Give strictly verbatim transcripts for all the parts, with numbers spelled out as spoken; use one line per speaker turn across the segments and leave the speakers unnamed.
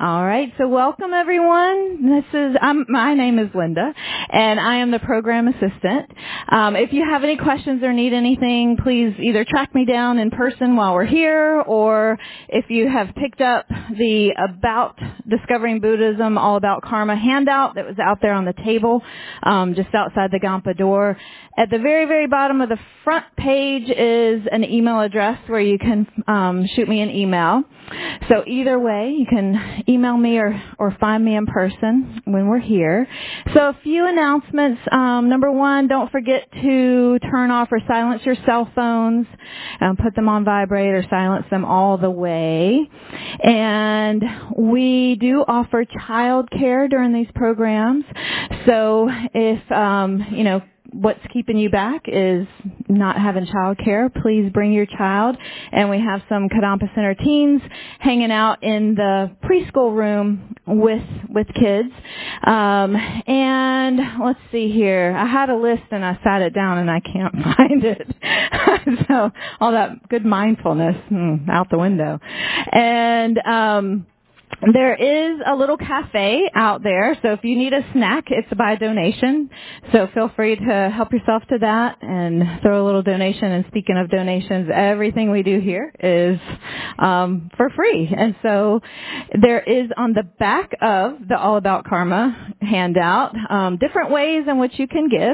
All right, so welcome everyone. This is I'm, my name is Linda, and I am the program assistant. Um, if you have any questions or need anything, please either track me down in person while we're here, or if you have picked up the About Discovering Buddhism, All About Karma handout that was out there on the table, um, just outside the Gampa door. At the very, very bottom of the front page is an email address where you can um, shoot me an email. So either way, you can email me or, or find me in person when we're here. So a few announcements. Um, number one, don't forget to turn off or silence your cell phones. Um, put them on vibrate or silence them all the way. And we do offer child care during these programs. So if, um, you know, what's keeping you back is not having child care, please bring your child. And we have some Kadampa Center teens hanging out in the preschool room with with kids. Um, and let's see here. I had a list and I sat it down and I can't find it. So all that good mindfulness hmm, out the window. And um there is a little cafe out there, so if you need a snack, it's by donation. So feel free to help yourself to that and throw a little donation. And speaking of donations, everything we do here is um, for free. And so there is on the back of the All About Karma handout um, different ways in which you can give.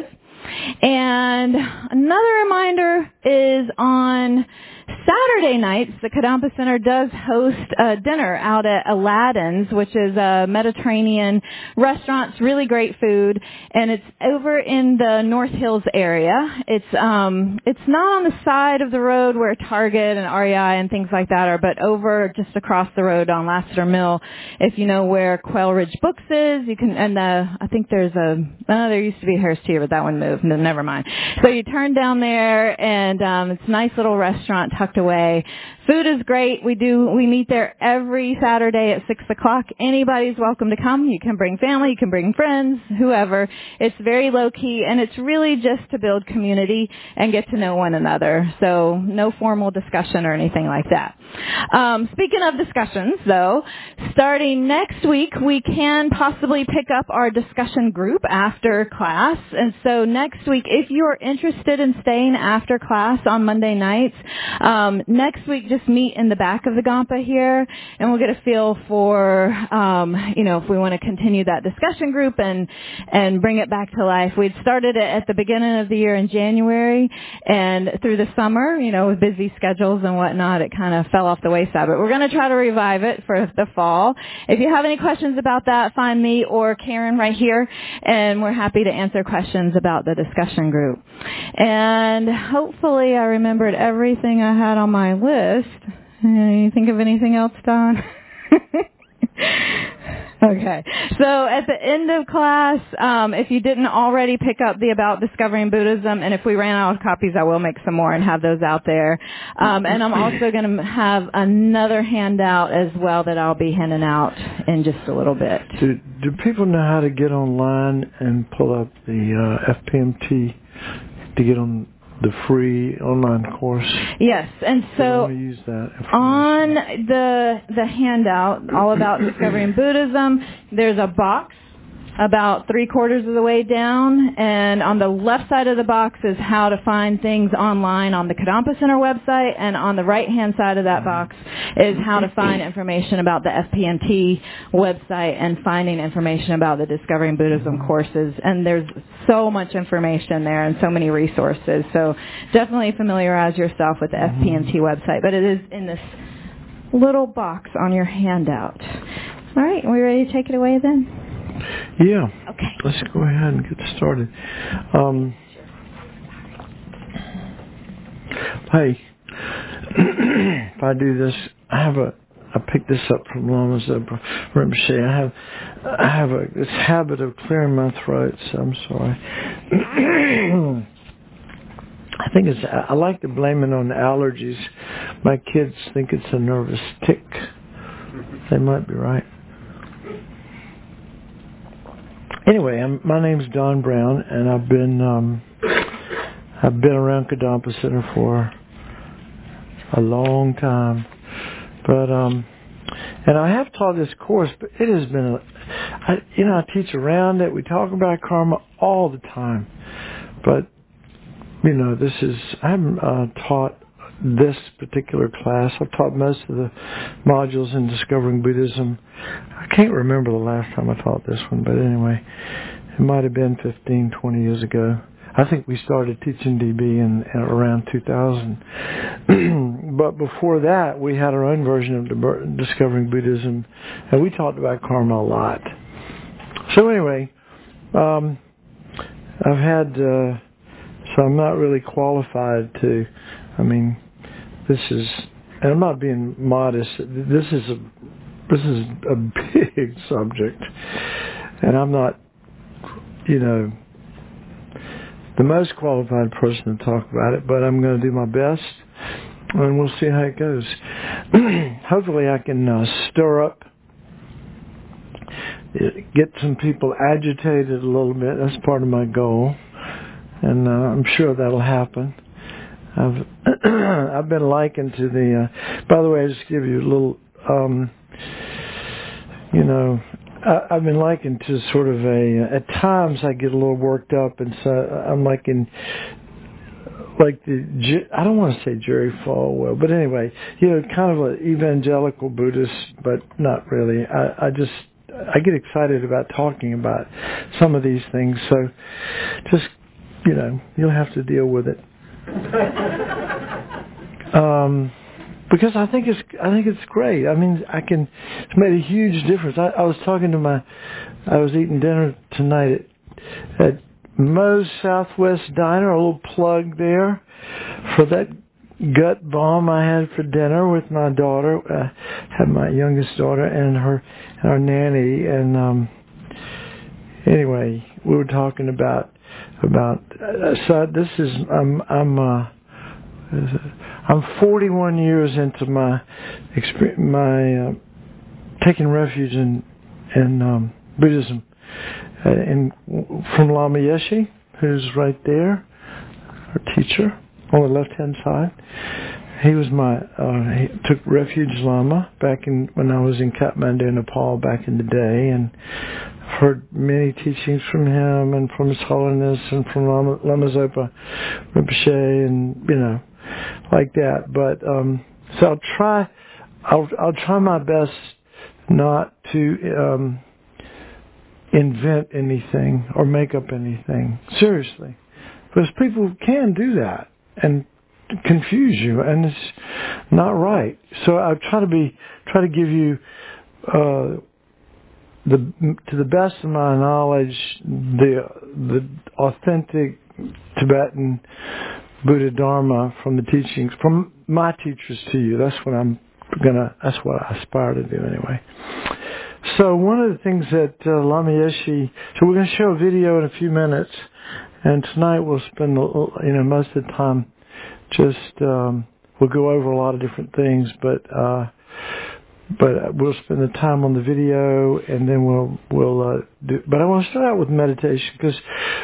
And another reminder is on Saturday nights, the Kadampa Center does host a dinner out at Aladdin's, which is a Mediterranean restaurant. It's really great food, and it's over in the North Hills area. It's um, it's not on the side of the road where Target and R E I and things like that are, but over just across the road on Lassiter Mill. If you know where Quail Ridge Books is, you can. And the, I think there's a oh, there used to be a Harris Teeter, but that one moved. No, never mind. So you turn down there, and um, it's a nice little restaurant tucked away. Food is great. We do, we meet there every Saturday at six o'clock. Anybody's welcome to come. You can bring family, you can bring friends, whoever. It's very low key, and it's really just to build community and get to know one another. So no formal discussion or anything like that. Um, speaking of discussions, though, starting next week, we can possibly pick up our discussion group after class. And so next week, if you're interested in staying after class on Monday nights, um, next week, just meet in the back of the Gampa here, and we'll get a feel for, um, you know, if we want to continue that discussion group and and bring it back to life. We'd started it at the beginning of the year in January, and through the summer, you know, with busy schedules and whatnot, it kind of fell off the wayside. But we're going to try to revive it for the fall. If you have any questions about that, find me or Karen right here, and we're happy to answer questions about the discussion group. And hopefully I remembered everything I had on my list. Uh, you think of anything else, Don? Okay. So at the end of class, um, if you didn't already pick up the About Discovering Buddhism, and if we ran out of copies, I will make some more and have those out there. Um, and I'm also going to have another handout as well that I'll be handing out in just a little bit.
Do, do people know how to get online and pull up the uh, F P M T to get on the free online course?
Yes, and so
use that
on the the handout, All About Discovering Buddhism, there's a box about three quarters of the way down, and on the left side of the box is how to find things online on the Kadampa Center website, and on the right-hand side of that box is how to find information about the F P M T website and finding information about the Discovering Buddhism courses. And there's so much information there and so many resources. So definitely familiarize yourself with the F P M T website. But it is in this little box on your handout. All right, are we ready to take it away then?
Yeah.
Okay.
Let's go ahead and get started. Um, hey, if I do this, I have a. I picked this up from Lama Zopa Rinpoche. I have, I have a this habit of clearing my throat. So I'm sorry. I think it's. I like to blame it on allergies. My kids think it's a nervous tick. They might be right. Anyway, I'm, my name's Don Brown, and I've been um, I've been around Kadampa Center for a long time. But um, And I have taught this course, but it has been, a, I, you know, I teach around it. We talk about karma all the time. But, you know, this is, I haven't uh, taught this particular class. I've taught most of the modules in Discovering Buddhism. I can't remember the last time I taught this one, but anyway, it might have been fifteen, twenty years ago. I think we started teaching D B in, in around two thousand. But before that, we had our own version of Discovering Buddhism, and we talked about karma a lot. So anyway, um, I've had, uh, so I'm not really qualified to, I mean, this is, and I'm not being modest, this is a, this is a big subject, and I'm not, you know, the most qualified person to talk about it, but I'm going to do my best, and we'll see how it goes. Hopefully I can uh, stir up, get some people agitated a little bit. That's part of my goal, and uh, I'm sure that'll happen. I've I've been likened to the, uh, by the way, I'll just give you a little, um, you know, I, I've been likened to sort of a, at times I get a little worked up, and so I'm like in, like the, I don't want to say Jerry Falwell, but anyway, you know, kind of an evangelical Buddhist, but not really. I, I just, I get excited about talking about some of these things, so just, you know, you'll have to deal with it. um, because I think it's I think it's great. I mean, I can. It's made a huge difference. I, I was talking to my. I was eating dinner tonight at, at Moe's Southwest Diner. A little plug there for that gut bomb I had for dinner with my daughter. I had my youngest daughter and her and our nanny. And um, anyway, we were talking about. About uh, so this is I'm I'm uh, I'm forty-one years into my experience, my uh, taking refuge in in um, Buddhism, uh, in from Lama Yeshe, who's right there, our teacher on the left hand side. He was my uh, he took refuge Lama back in when I was in Kathmandu, Nepal, back in the day, and heard many teachings from him and from His Holiness and from Lama, Lama Zopa Rinpoche, and you know, like that. But um, so I'll try, I'll I'll try my best not to um, invent anything or make up anything. Seriously, because people can do that and confuse you, and it's not right. So I try to be try to give you. Uh, The, to the best of my knowledge, the the authentic Tibetan Buddha Dharma from the teachings, from my teachers to you. That's what I'm gonna. That's what I aspire to do anyway. So one of the things that uh, Lama Yeshe. So we're going to show a video in a few minutes, and tonight we'll spend you know most of the time just um, we'll go over a lot of different things, but. Uh, But we'll spend the time on the video, and then we'll we'll uh, do. But I want to start out with meditation because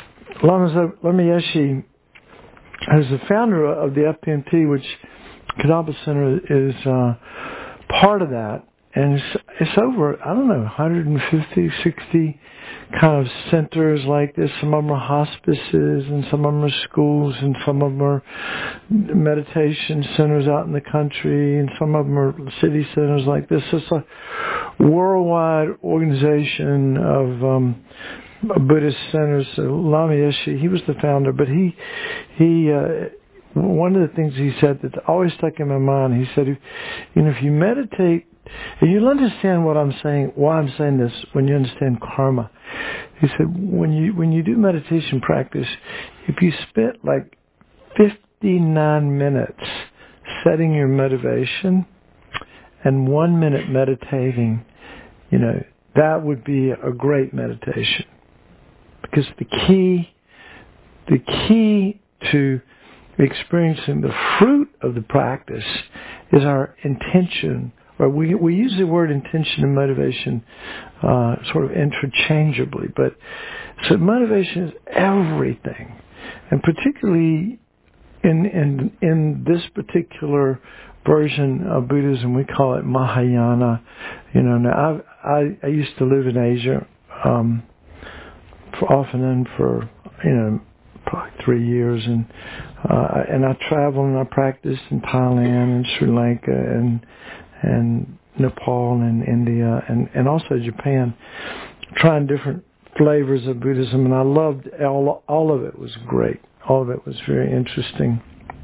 Lama Yeshe, as the founder of the F P M T, which Kadampa Center is uh, part of that, and it's it's over I don't know one hundred fifty, sixty kind of centers like this. Some of them are hospices, and some of them are schools, and some of them are meditation centers out in the country, and some of them are city centers like this. It's a worldwide organization of um, Buddhist centers. So Lama Yeshe, he was the founder, but he he uh, one of the things he said that always stuck in my mind. He said, you know, if you meditate. And you'll understand what I'm saying, why I'm saying this when you understand karma. He said, when you when you do meditation practice, if you spent like fifty-nine minutes setting your motivation and one minute meditating, you know, that would be a great meditation. Because the key, the key to experiencing the fruit of the practice is our intention. Right, we we use the word intention and motivation uh, sort of interchangeably, but so motivation is everything, and particularly in in in this particular version of Buddhism. We call it Mahayana. You know, now I I, I used to live in Asia, um, for off and on for you know probably three years, and uh, and I traveled and I practiced in Thailand and Sri Lanka and and Nepal and India and and also Japan, trying different flavors of Buddhism, and I loved all all of it. Was great. All of it was very interesting.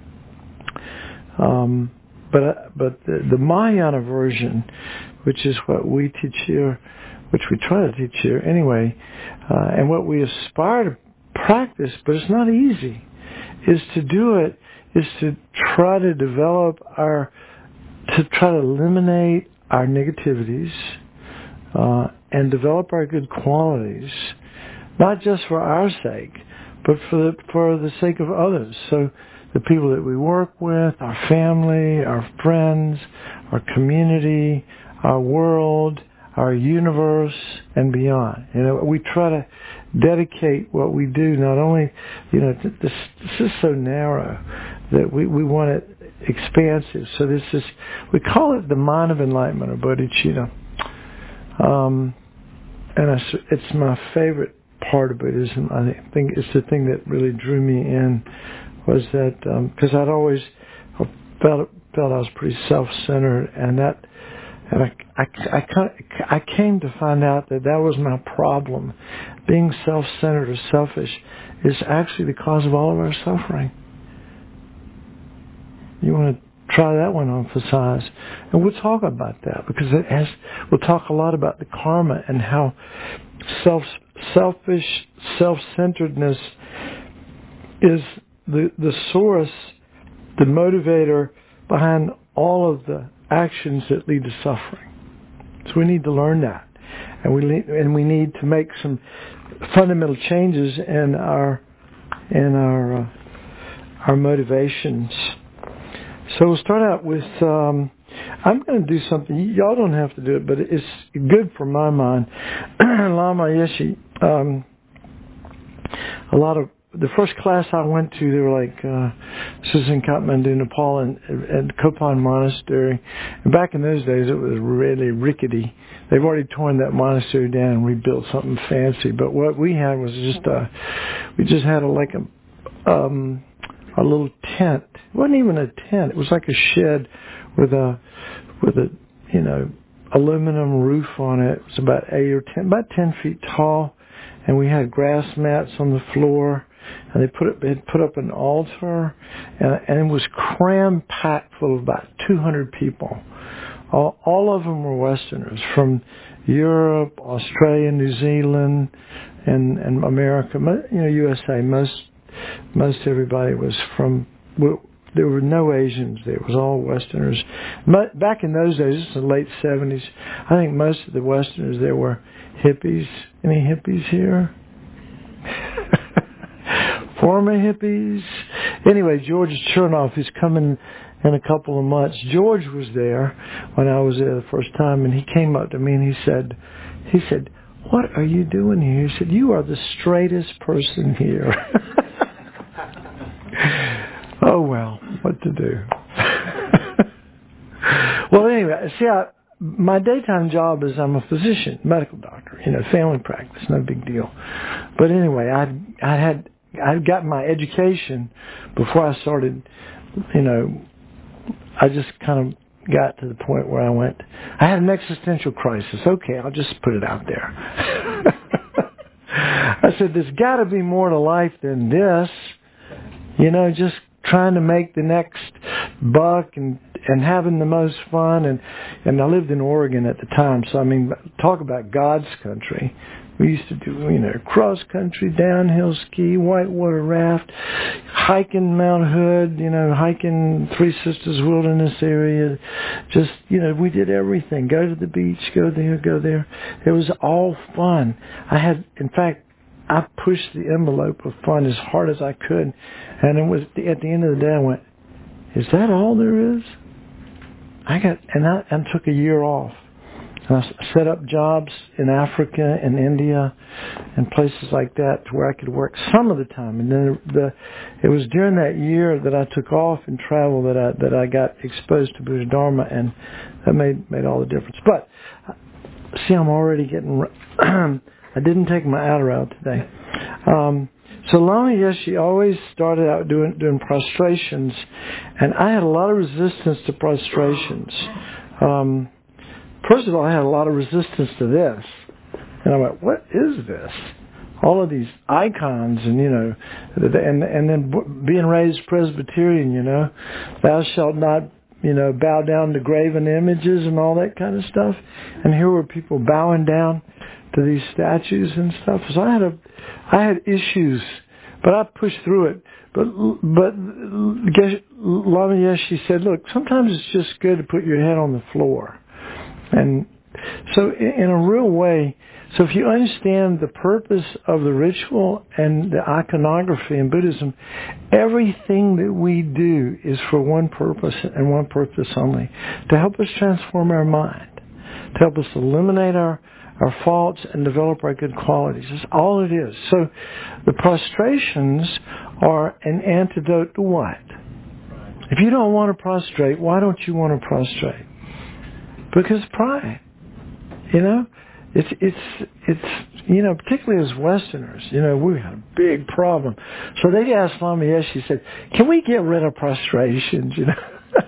Um, but but the, the Mahayana version, which is what we teach here, which we try to teach here anyway, uh, and what we aspire to practice, but it's not easy, is to do it, is to try to develop our, to try to eliminate our negativities, uh, and develop our good qualities, not just for our sake, but for the, for the sake of others. So the people that we work with, our family, our friends, our community, our world, our universe, and beyond. You know, we try to dedicate what we do, not only, you know, this, this is so narrow that we, we want it expansive. So this is, we call it the mind of enlightenment, or bodhicitta. Um, and I, it's my favorite part of Buddhism. I think it's the thing that really drew me in, was that because um, I'd always felt felt I was pretty self-centered, and that and I I I, I came to find out that that was my problem. Being self-centered or selfish is actually the cause of all of our suffering. You want to try that one on for size, and we'll talk about that because it has. We'll talk a lot about the karma and how self selfish self-centeredness is the the source, the motivator behind all of the actions that lead to suffering. So we need to learn that, and we need, and we need to make some fundamental changes in our in our uh, our motivations. So we'll start out with. Um, I'm going to do something. Y'all don't have to do it, but it's good for my mind. Lama Yeshe. Um, a lot of the first class I went to, they were like, uh, this is in Kathmandu, Nepal, and at Kopan Monastery. And back in those days, it was really rickety. They've already torn that monastery down and rebuilt something fancy. But what we had was just a, we just had a, like a, um, a little tent. It wasn't even a tent. It was like a shed with a, with a, you know, aluminum roof on it. It was about eight or ten, about ten feet tall. And we had grass mats on the floor. And they put up, they put up an altar, and, and it was cram packed full of about two hundred people. All, all of them were Westerners from Europe, Australia, New Zealand, and, and America. You know, U S A. Most most everybody was from. There were no Asians there. It was all Westerners. Back in those days, this is the late seventies. I think most of the Westerners there were hippies. Any hippies here? Former hippies. Anyway, George Chernoff is coming in a couple of months. George was there when I was there the first time, and he came up to me and he said, he said, "What are you doing here?" He said, "You are the straightest person here." Oh well, what to do? Well, anyway, see, I, my daytime job is I'm a physician, medical doctor, you know, family practice, no big deal. But anyway, I I had. I'd gotten my education before I started, you know, I just kind of got to the point where I went, I had an existential crisis. Okay, I'll just put it out there. I said, there's got to be more to life than this. You know, just trying to make the next buck and and having the most fun. And, and I lived in Oregon at the time, so I mean, talk about God's country. We used to do, you know, cross-country, downhill ski, whitewater raft, hiking Mount Hood, you know, hiking Three Sisters Wilderness area. Just, you know, we did everything. Go to the beach, go there, go there. It was all fun. I had, in fact, I pushed the envelope of fun as hard as I could. And it was, at the end of the day, I went, is that all there is? I got, and I and took a year off. And I set up jobs in Africa and India and places like that to where I could work some of the time. And then the, it was during that year that I took off and traveled that I that I got exposed to Buddha Dharma, and that made made all the difference. But see, I'm already getting. I didn't take my Adderall today. Um, so Lama Yeshe always started out doing doing prostrations, and I had a lot of resistance to prostrations. Um, First of all, I had a lot of resistance to this. And I went, what is this? All of these icons and, you know, and and then being raised Presbyterian, you know, thou shalt not, you know, bow down to graven images and all that kind of stuff. And here were people bowing down to these statues and stuff. So I had a, I had issues, but I pushed through it. But but Lama Yeshe said, look, sometimes it's just good to put your head on the floor. And so in a real way, so if you understand the purpose of the ritual and the iconography in Buddhism, everything that we do is for one purpose and one purpose only, to help us transform our mind, to help us eliminate our, our faults and develop our good qualities. That's all it is. So the prostrations are an antidote to what? If you don't want to prostrate, why don't you want to prostrate? Because pride, you know, it's it's it's you know, particularly as Westerners, you know, we had a big problem. So they asked Lama Yeshe, said, "Can we get rid of prostrations?" You know,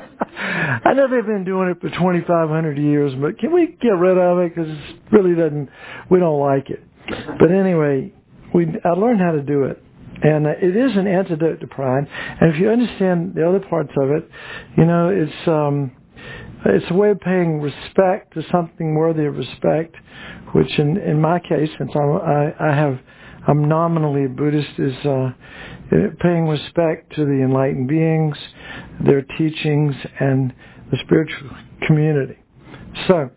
I know they've been doing it for twenty-five hundred years, but can we get rid of it because it really doesn't, we don't like it. But anyway, we I learned how to do it. And uh, it is an antidote to pride. And if you understand the other parts of it, you know, it's um, it's a way of paying respect to something worthy of respect, which in, in my case, since I'm, I, I have, I'm nominally a Buddhist, is uh, paying respect to the enlightened beings, their teachings, and the spiritual community. So,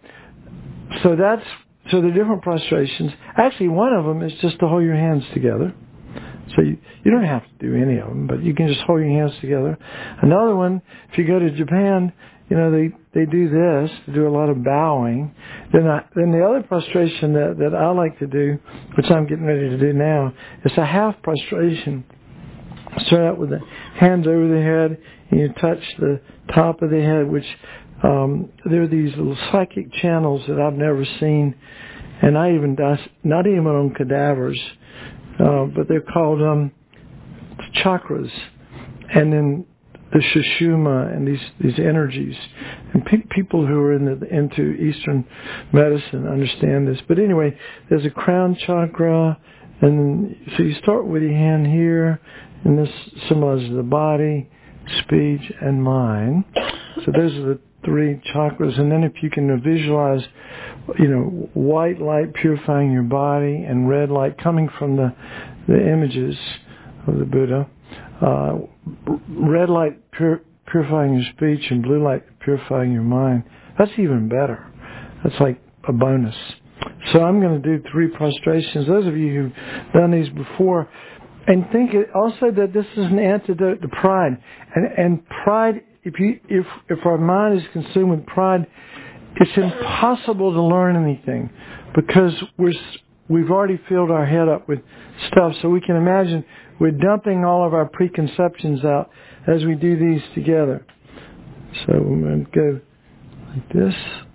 so that's, so the different prostrations. Actually, one of them is just to hold your hands together. So you, you don't have to do any of them, but you can just hold your hands together. Another one, if you go to Japan, you know, they, they do this, they do a lot of bowing. Then I, then the other prostration that, that I like to do, which I'm getting ready to do now, is a half prostration. Start out with the hands over the head, and you touch the top of the head, which um, there are these little psychic channels that I've never seen, and I even, not even on cadavers, Uh, but they're called um, chakras, and then the Sushumna and these these energies. And pe- people who are in the, into Eastern medicine understand this. But anyway, there's a crown chakra, and then, so you start with your hand here, and this symbolizes the body, speech, and mind. So those are the three chakras. And then if you can visualize, you know, white light purifying your body and red light coming from the, the images of the Buddha, uh, red light pur- purifying your speech and blue light purifying your mind, that's even better. That's like a bonus. So I'm going to do three prostrations. Those of you who've done these before, and think also that this is an antidote to pride. And, and pride, if you if if our mind is consumed with pride, it's impossible to learn anything because we're we've already filled our head up with stuff. So we can imagine we're dumping all of our preconceptions out as we do these together. So I'm going to go like this,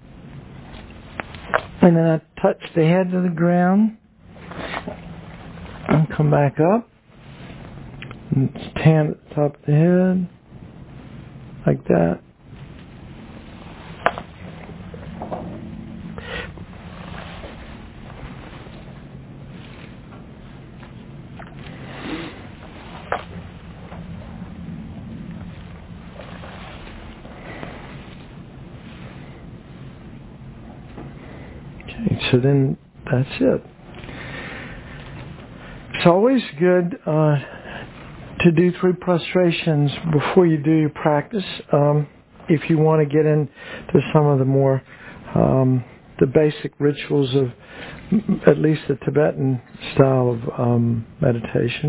and then I touch the head to the ground, and come back up, and stand at the top of the head, like that. So then that's it. It's always good uh, to do three prostrations before you do your practice. Um, if you want to get into some of the more, um, the basic rituals of at least the Tibetan style of um, meditation.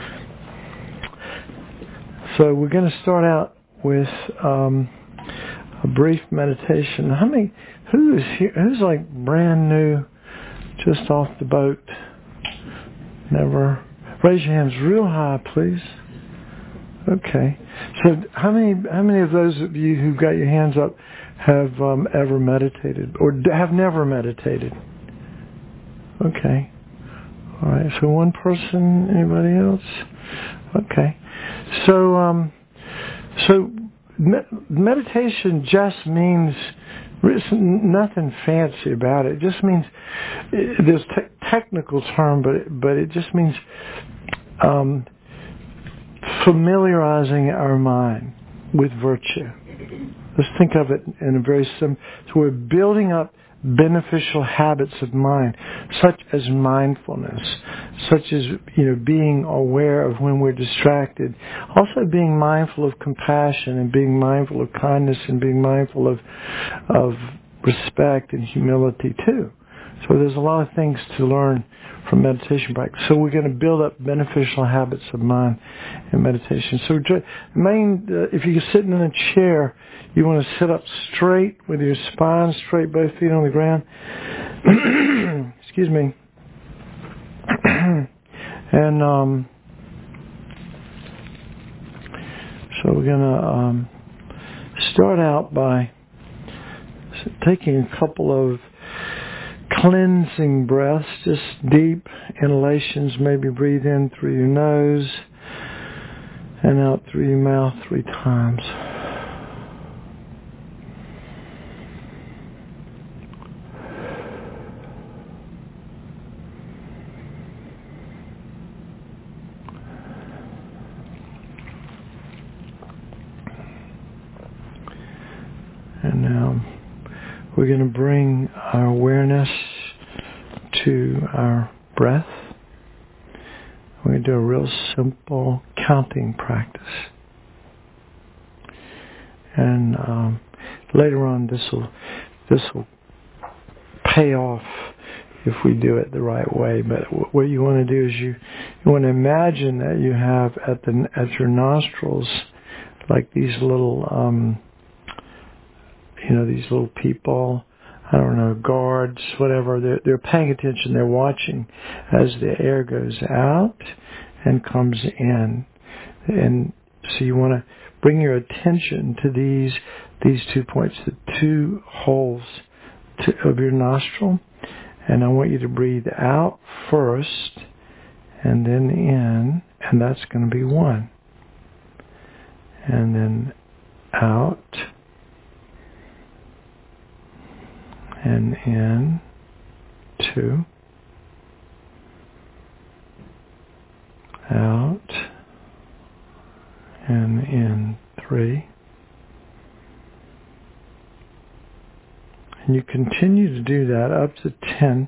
So we're going to start out with um, a brief meditation. How many? Who is here? Who's like brand new, just off the boat? Never. Raise your hands real high, please. Okay. So, how many? How many of those of you who got your hands up have um, ever meditated, or have never meditated? Okay. All right. So, one person. Anybody else? Okay. So, um, so me- meditation just means. There's nothing fancy about it. It just means, there's a technical term, but it, but it just means um, familiarizing our mind with virtue. Let's think of it in a very simple. So we're building up beneficial habits of mind, such as mindfulness, such as, you know, being aware of when we're distracted. Also being mindful of compassion and being mindful of kindness and being mindful of of respect and humility too. So there's a lot of things to learn from meditation practice. So we're going to build up beneficial habits of mind in meditation. So main, uh, if you're sitting in a chair, you want to sit up straight with your spine straight, both feet on the ground. Excuse me. and um, so we're going to um, start out by taking a couple of cleansing breaths, just deep inhalations. Maybe breathe in through your nose and out through your mouth three times. And now we're going to bring our awareness to our breath. We're going to do a real simple counting practice. And um, later on, this will this will pay off if we do it the right way. But w- what you want to do is you you want to imagine that you have at the at your nostrils like these little um, you know these little people. I don't know, guards, whatever. They're, they're paying attention. They're watching as the air goes out and comes in. And so you want to bring your attention to these these two points, the two holes to, of your nostril. And I want you to breathe out first and then in, and that's going to be one. And then out and in, two, out, and in, three. And you continue to do that up to ten,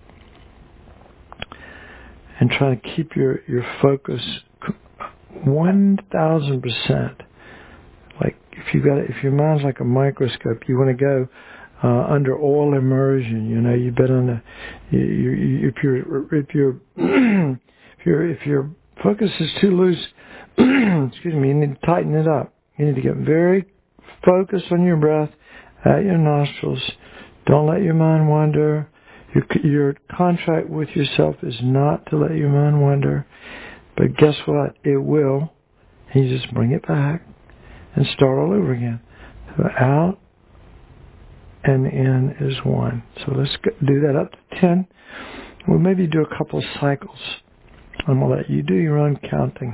and try to keep your, your focus one thousand percent. Like if you got if your mind's like a microscope, you want to go Uh, under oil immersion. You know, you've been on the, you, you, if you're, if you're, if your if your focus is too loose, excuse me, you need to tighten it up. You need to get very focused on your breath at your nostrils. Don't let your mind wander. Your, your contract with yourself is not to let your mind wander. But guess what? It will. And you just bring it back and start all over again. So out and in is one. So let's do that up to ten. We'll maybe do a couple of cycles. I'm going to let you do your own counting.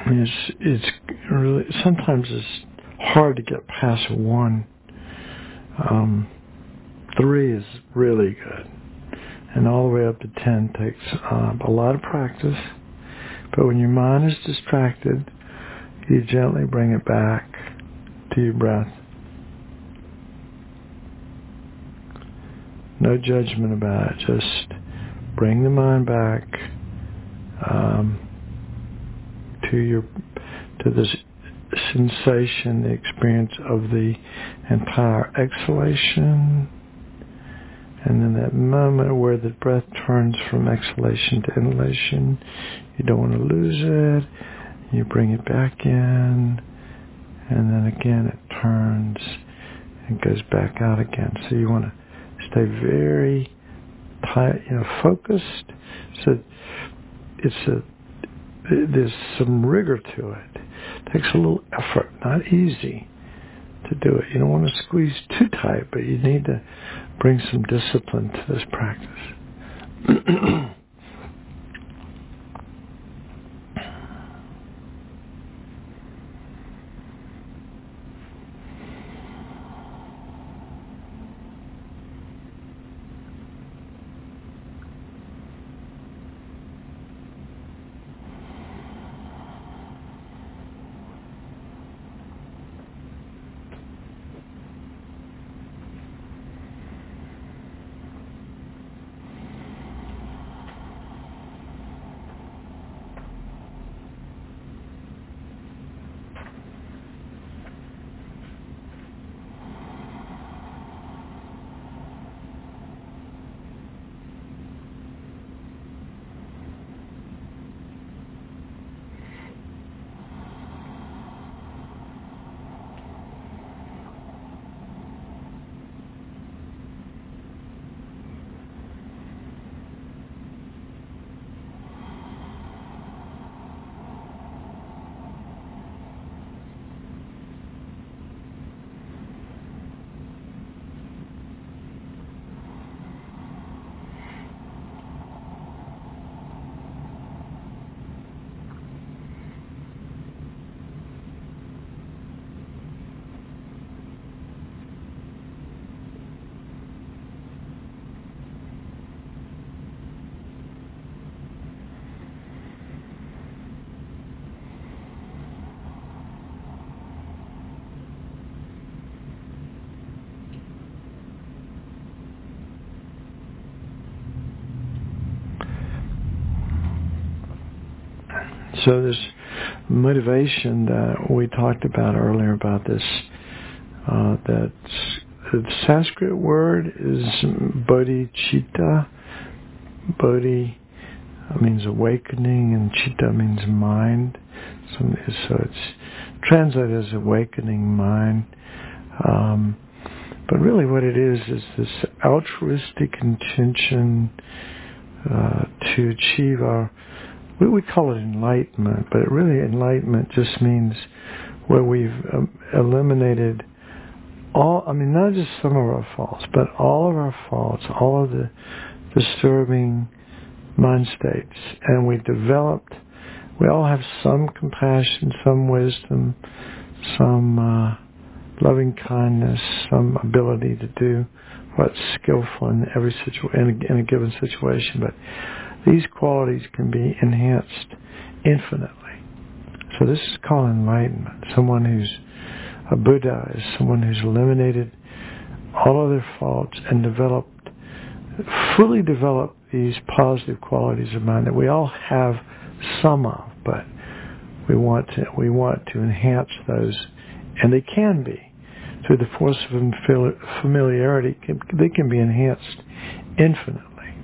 it's it's really sometimes it's hard to get past one. Um, three is really good, and all the way up to ten takes um, a lot of practice. But when your mind is distracted, you gently bring it back to your breath. No judgment about it. Just bring the mind back um, to your to this sensation, the experience of the entire exhalation, and then that moment where the breath turns from exhalation to inhalation. You don't want to lose it. You bring it back in, and then again it turns and goes back out again. So you want to stay very tight, you know, focused. So it's a there's some rigor to it. It takes a little effort, not easy to do it. You don't want to squeeze too tight, but you need to bring some discipline to this practice. So this motivation that we talked about earlier about this, uh, that the Sanskrit word is bodhicitta. Bodhi means awakening, and chitta means mind. So, so it's translated as awakening mind. Um, but really what it is is this altruistic intention uh, to achieve our, we, we call it enlightenment, but really enlightenment just means where we've um, eliminated all, I mean, not just some of our faults, but all of our faults, all of the disturbing mind states. And we developed, we all have some compassion, some wisdom, some uh, loving kindness, some ability to do what's skillful in every situ- in, a, in a given situation. But these qualities can be enhanced infinitely. So this is called enlightenment. Someone who's a Buddha is someone who's eliminated all of their faults and developed, fully developed these positive qualities of mind that we all have some of, but we want to we want to enhance those, and they can be through the force of familiarity. They can be enhanced infinitely.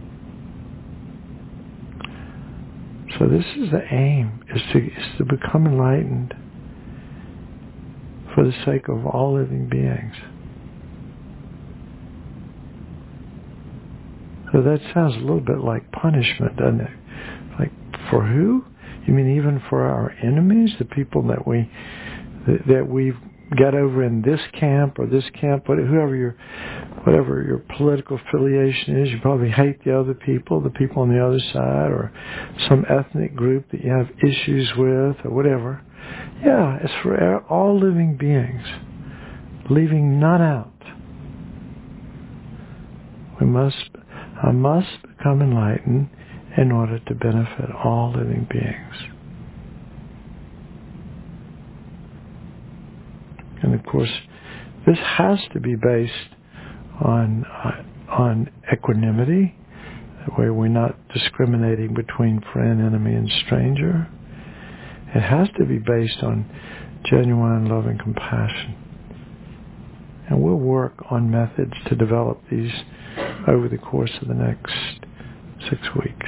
So this is the aim: is to is to become enlightened for the sake of all living beings. So that sounds a little bit like punishment, doesn't it? Like, for who? You mean even for our enemies, the people that we that, that we've got over in this camp or this camp, but whoever you're whatever your political affiliation is. You probably hate the other people, the people on the other side, or some ethnic group that you have issues with, or whatever. Yeah, it's for all living beings, leaving none out. We must, I must become enlightened in order to benefit all living beings. And of course, this has to be based on uh, on equanimity, where we're not discriminating between friend, enemy, and stranger. It has to be based on genuine love and compassion. And we'll work on methods to develop these over the course of the next six weeks.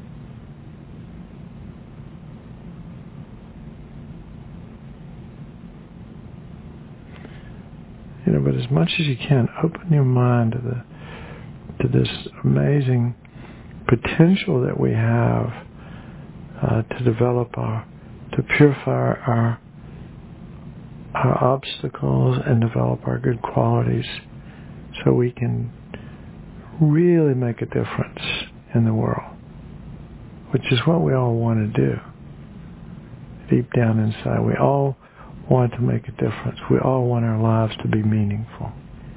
You know, but as much as you can, open your mind to the to this amazing potential that we have uh, to develop our, to purify our our obstacles and develop our good qualities, so we can really make a difference in the world, which is what we all want to do. Deep down inside, we all want to make a difference. We all want our lives to be meaningful.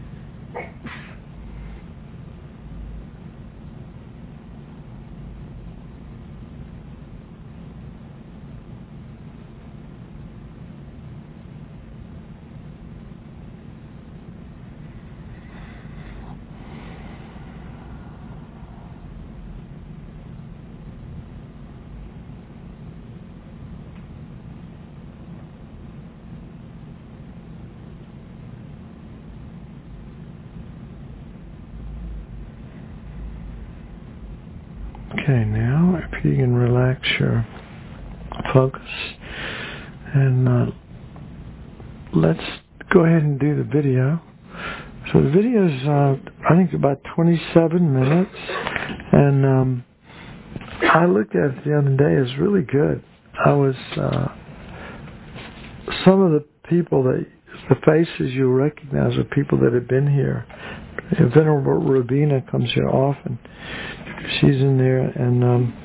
Okay, now if you can relax your focus, and uh, let's go ahead and do the video. So the video is, uh, I think, about twenty-seven minutes, and um, I looked at it the other day. It's really good. I was, uh, some of the people that, the faces you'll recognize are people that have been here. Venerable Robina comes here often. She's in there, and um,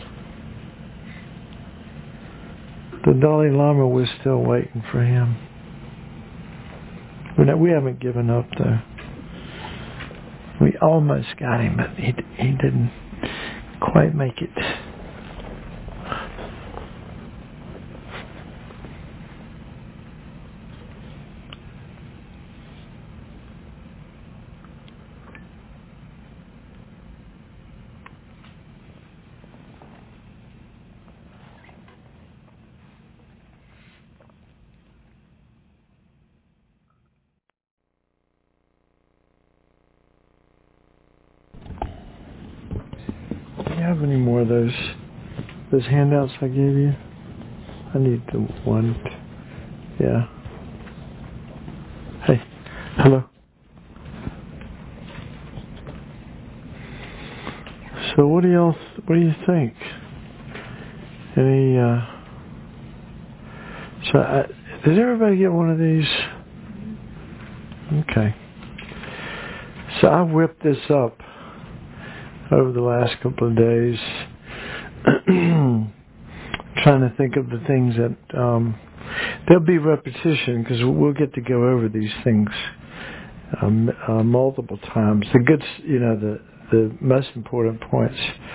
the Dalai Lama, we're still waiting for him. We're not, we haven't given up, though. We almost got him, but he he didn't quite make it. Do you have any more of those those handouts I gave you? I need the one. Yeah. Hey. Hello. So what do y'all? What do you think? Any? Uh, so I, did everybody get one of these? Okay. So I whipped this up over the last couple of days, trying to think of the things that um, there'll be repetition, because we'll get to go over these things um, uh, multiple times. The good, you know, the the most important points.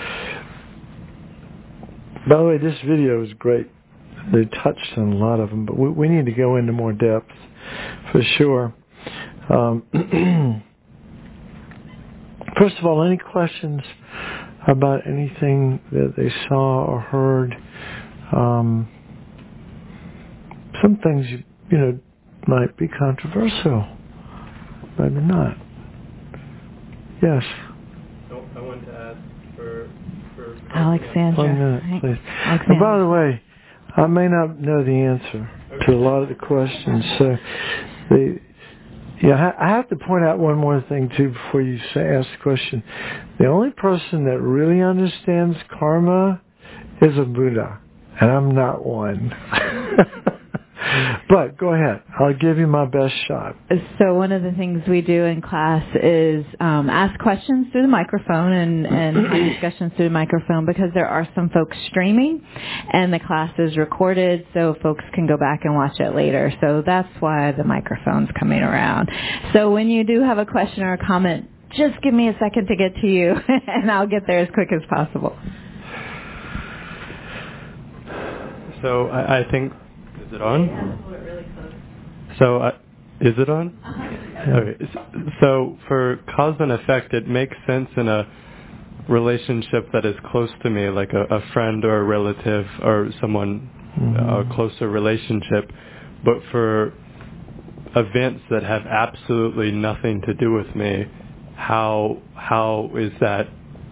By the way, this video is great. They touched on a lot of them, but we, we need to go into more depth for sure. Um, First of all, any questions about anything that they saw or heard? Um, some things, you, you know, might be controversial, maybe not. Yes.
Oh, I wanted to ask for for
Alexandra.
One minute, please.
Alexandra.
And by the way, I may not know the answer
okay.
to a lot of the questions, so the. Yeah, I have to point out one more thing, too, before you say, ask the question. The only person that really understands karma is a Buddha, and I'm not one. But go ahead. I'll give you my best shot.
So one of the things we do in class is um, ask questions through the microphone and, and have discussions through the microphone, because there are some folks streaming and the class is recorded so folks can go back and watch it later. So that's why the microphone's coming around. So when you do have a question or a comment, just give me a second to get to you and I'll get there as quick as possible.
So I, I think, is it on?
Yeah, really close.
So uh, is it on?
Uh-huh.
Okay. So for cause and effect, it makes sense in a relationship that is close to me, like a, a friend or a relative or someone, mm-hmm. a closer relationship. But for events that have absolutely nothing to do with me, how how is that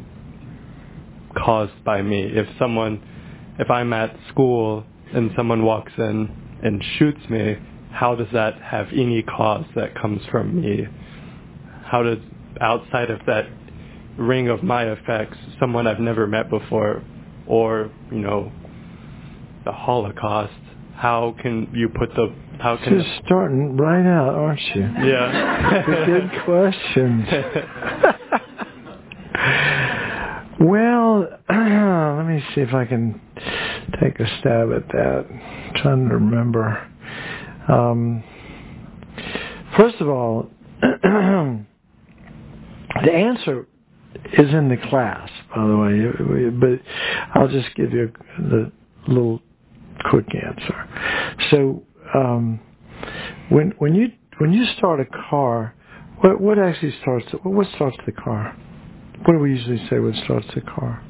caused by me? If someone, if I'm at school and someone walks in and shoots me, how does that have any cause that comes from me? How does, outside of that ring of my effects, someone I've never met before, or, you know, the Holocaust, how can you put the, how can...
Just the, starting right out, aren't you?
Yeah.
Good questions. Well, let me see if I can take a stab at that. I'm trying to remember. Um, first of all, the answer is in the class, by the way, but I'll just give you the little quick answer. So, um, when when you when you start a car, what what actually starts it? What starts the car? What do we usually say what starts the car?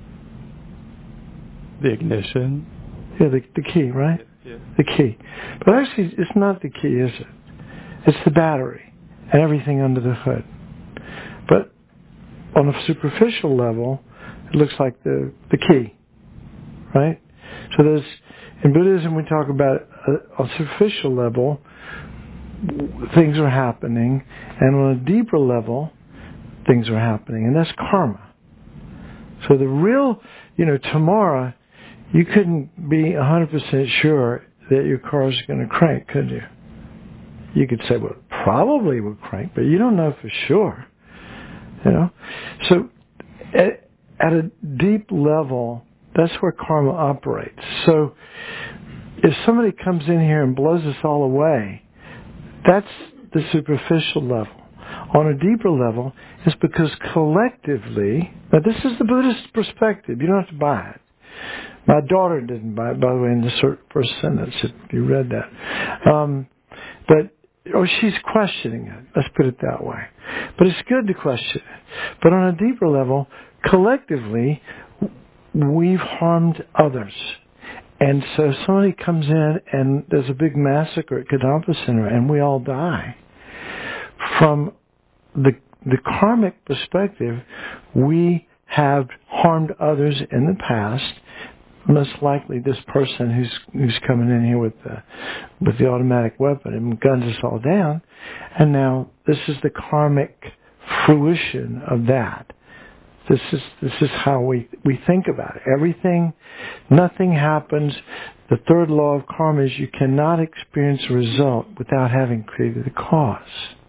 The ignition.
Yeah, the the key, right?
Yeah.
The key. But actually, it's not the key, is it? It's the battery and everything under the hood. But on a superficial level, it looks like the, the key, right? So there's, in Buddhism, we talk about a, a superficial level, things are happening, and on a deeper level, things are happening, and that's karma. So the real, you know, tomorrow, you couldn't be one hundred percent sure that your car is going to crank, could you? You could say, well, it probably will crank, but you don't know for sure. You know? So at, at a deep level, that's where karma operates. So if somebody comes in here and blows us all away, that's the superficial level. On a deeper level, it's because collectively, now this is the Buddhist perspective, you don't have to buy it. My daughter didn't buy it, by the way, in the first sentence, if you read that. Um, but, or she's questioning it, let's put it that way. But it's good to question it. But on a deeper level, collectively, we've harmed others. And so somebody comes in and there's a big massacre at Kadampa Center and we all die. From the the karmic perspective, we have harmed others in the past. Most likely this person who's who's coming in here with the with the automatic weapon and guns us all down. And now this is the karmic fruition of that. This is this is how we, we think about it. Everything, nothing happens. The third law of karma is you cannot experience a result without having created the cause.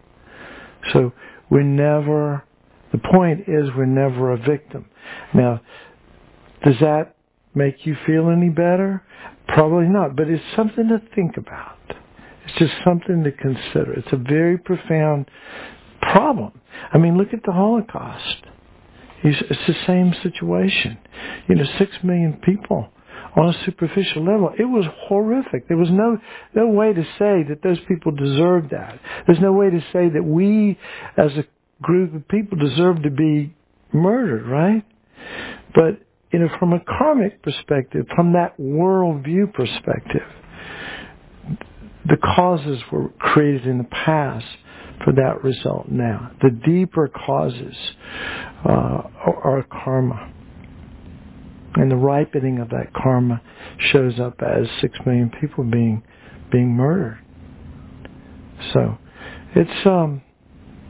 So we're never, the point is we're never a victim. Now, does that make you feel any better? Probably not, but it's something to think about. It's just something to consider. It's a very profound problem. I mean, look at the Holocaust. It's the same situation. You know, six million people on a superficial level. It was horrific. There was no no way to say that those people deserved that. There's no way to say that we, as a group of people, deserve to be murdered, right? But, you know, from a karmic perspective, from that worldview perspective, the causes were created in the past for that result now. The deeper causes uh, are karma. And the ripening of that karma shows up as six million people being being murdered. So it's um,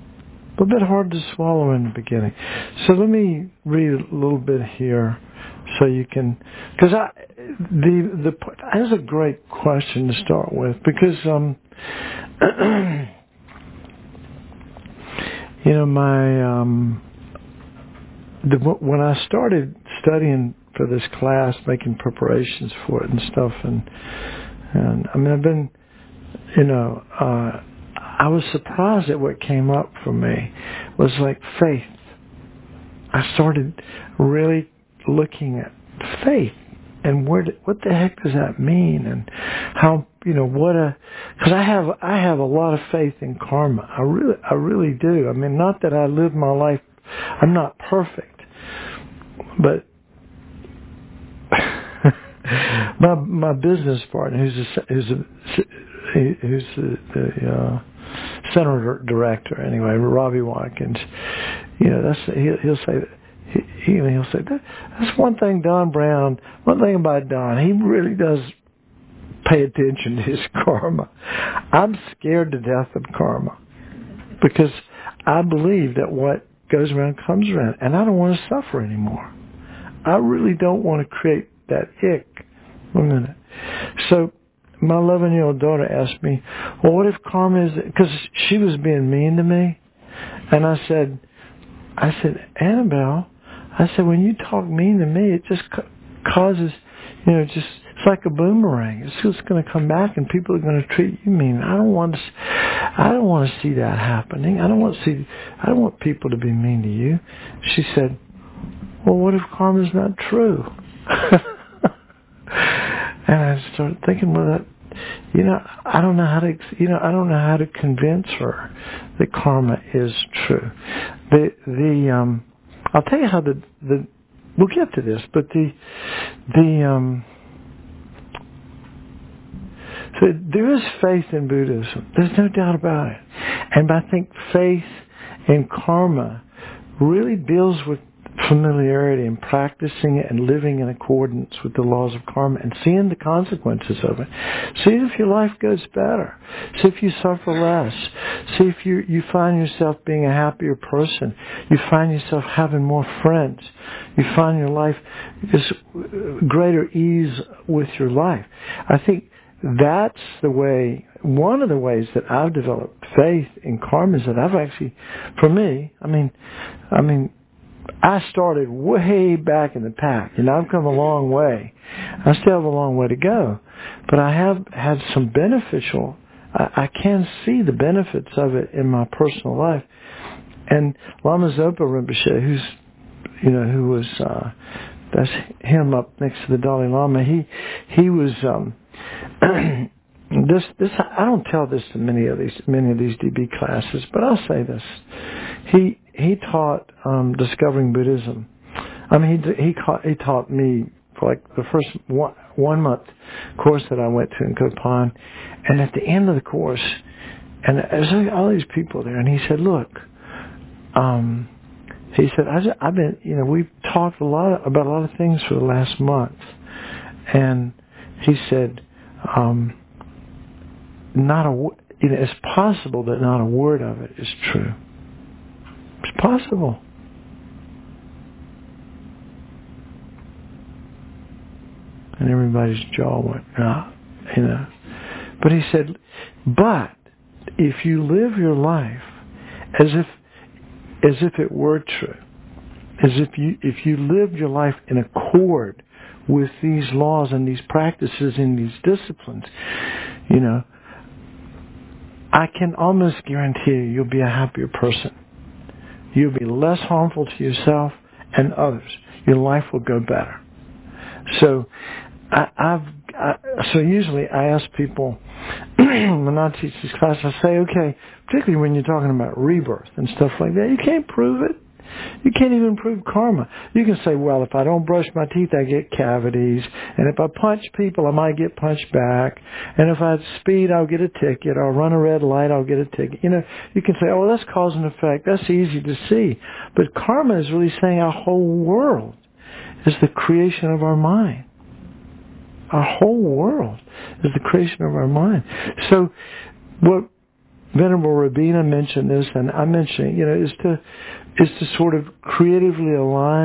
a bit hard to swallow in the beginning. So let me read a little bit here so you can, because I, the the that's a great question to start with, because um, you know, my um, the when I started studying for this class, making preparations for it and stuff, and and I mean, I've been, you know, uh, I was surprised at what came up for me was like faith. I started really looking at faith and where did, what the heck does that mean, and how, you know, what a, because I have I have a lot of faith in karma. I really I really do. I mean, not that I live my life, I'm not perfect, but my my business partner, who's a, who's a, who's the, the uh, center director anyway, Robbie Watkins. You know, that's he'll, he'll say that. He, he'll say that, that's one thing Don Brown, one thing about Don, he really does pay attention to his karma. I'm scared to death of karma because I believe that what goes around comes around, and I don't want to suffer anymore. I really don't want to create that ick. One minute. So my eleven-year-old daughter asked me, well, what if karma is, because she was being mean to me, and I said, I said, Annabelle, I said, when you talk mean to me, it just ca- causes, you know, just, it's like a boomerang. It's just going to come back, and people are going to treat you mean. I don't want to, I don't want to see that happening. I don't want to see, I don't want people to be mean to you. She said, well, what if karma's not true? And I started thinking, well, that, you know, I don't know how to, you know, I don't know how to convince her that karma is true. The, the, um, I'll tell you how the, the, we'll get to this, but the, the, um, so there is faith in Buddhism. There's no doubt about it. And I think faith in karma really deals with familiarity and practicing it and living in accordance with the laws of karma and seeing the consequences of it. See if your life goes better. See if you suffer less. See if you, you find yourself being a happier person. You find yourself having more friends. You find your life just greater ease with your life. I think that's the way, one of the ways that I've developed faith in karma is that I've actually, for me, I mean, I mean, I started way back in the pack, and I've come a long way. I still have a long way to go, but I have had some beneficial, I, I can see the benefits of it in my personal life. And Lama Zopa Rinpoche, who's, you know, who was, uh, that's him up next to the Dalai Lama, he, he was, um, this, this, I don't tell this to many of these, many of these D B classes, but I'll say this. He, he taught, um, Discovering Buddhism. I mean, he, he, taught, he taught me for like the first one, one month course that I went to in Kopan. And at the end of the course, and there's all these people there, and he said, look, um, he said, I just, I've been, you know, we've talked a lot about a lot of things for the last month. And he said, um, not a, you know, it's possible that not a word of it is true. It's possible. And everybody's jaw went, ah, you know. But he said, but if you live your life as if, as if it were true, as if you, if you lived your life in accord with these laws and these practices and these disciplines, you know, I can almost guarantee you you'll be a happier person. You'll be less harmful to yourself and others. Your life will go better. So, I, I've I, so usually I ask people when I teach this class, I say, okay, particularly when you're talking about rebirth and stuff like that, you can't prove it. You can't even prove karma. You can say, well, if I don't brush my teeth, I get cavities. And if I punch people, I might get punched back. And if I speed, I'll get a ticket. I'll run a red light, I'll get a ticket. You know, you can say, oh, well, that's cause and effect. That's easy to see. But karma is really saying our whole world is the creation of our mind. Our whole world is the creation of our mind. So what Venerable Rabina mentioned this, and I mentioned, you know, is to is to sort of creatively align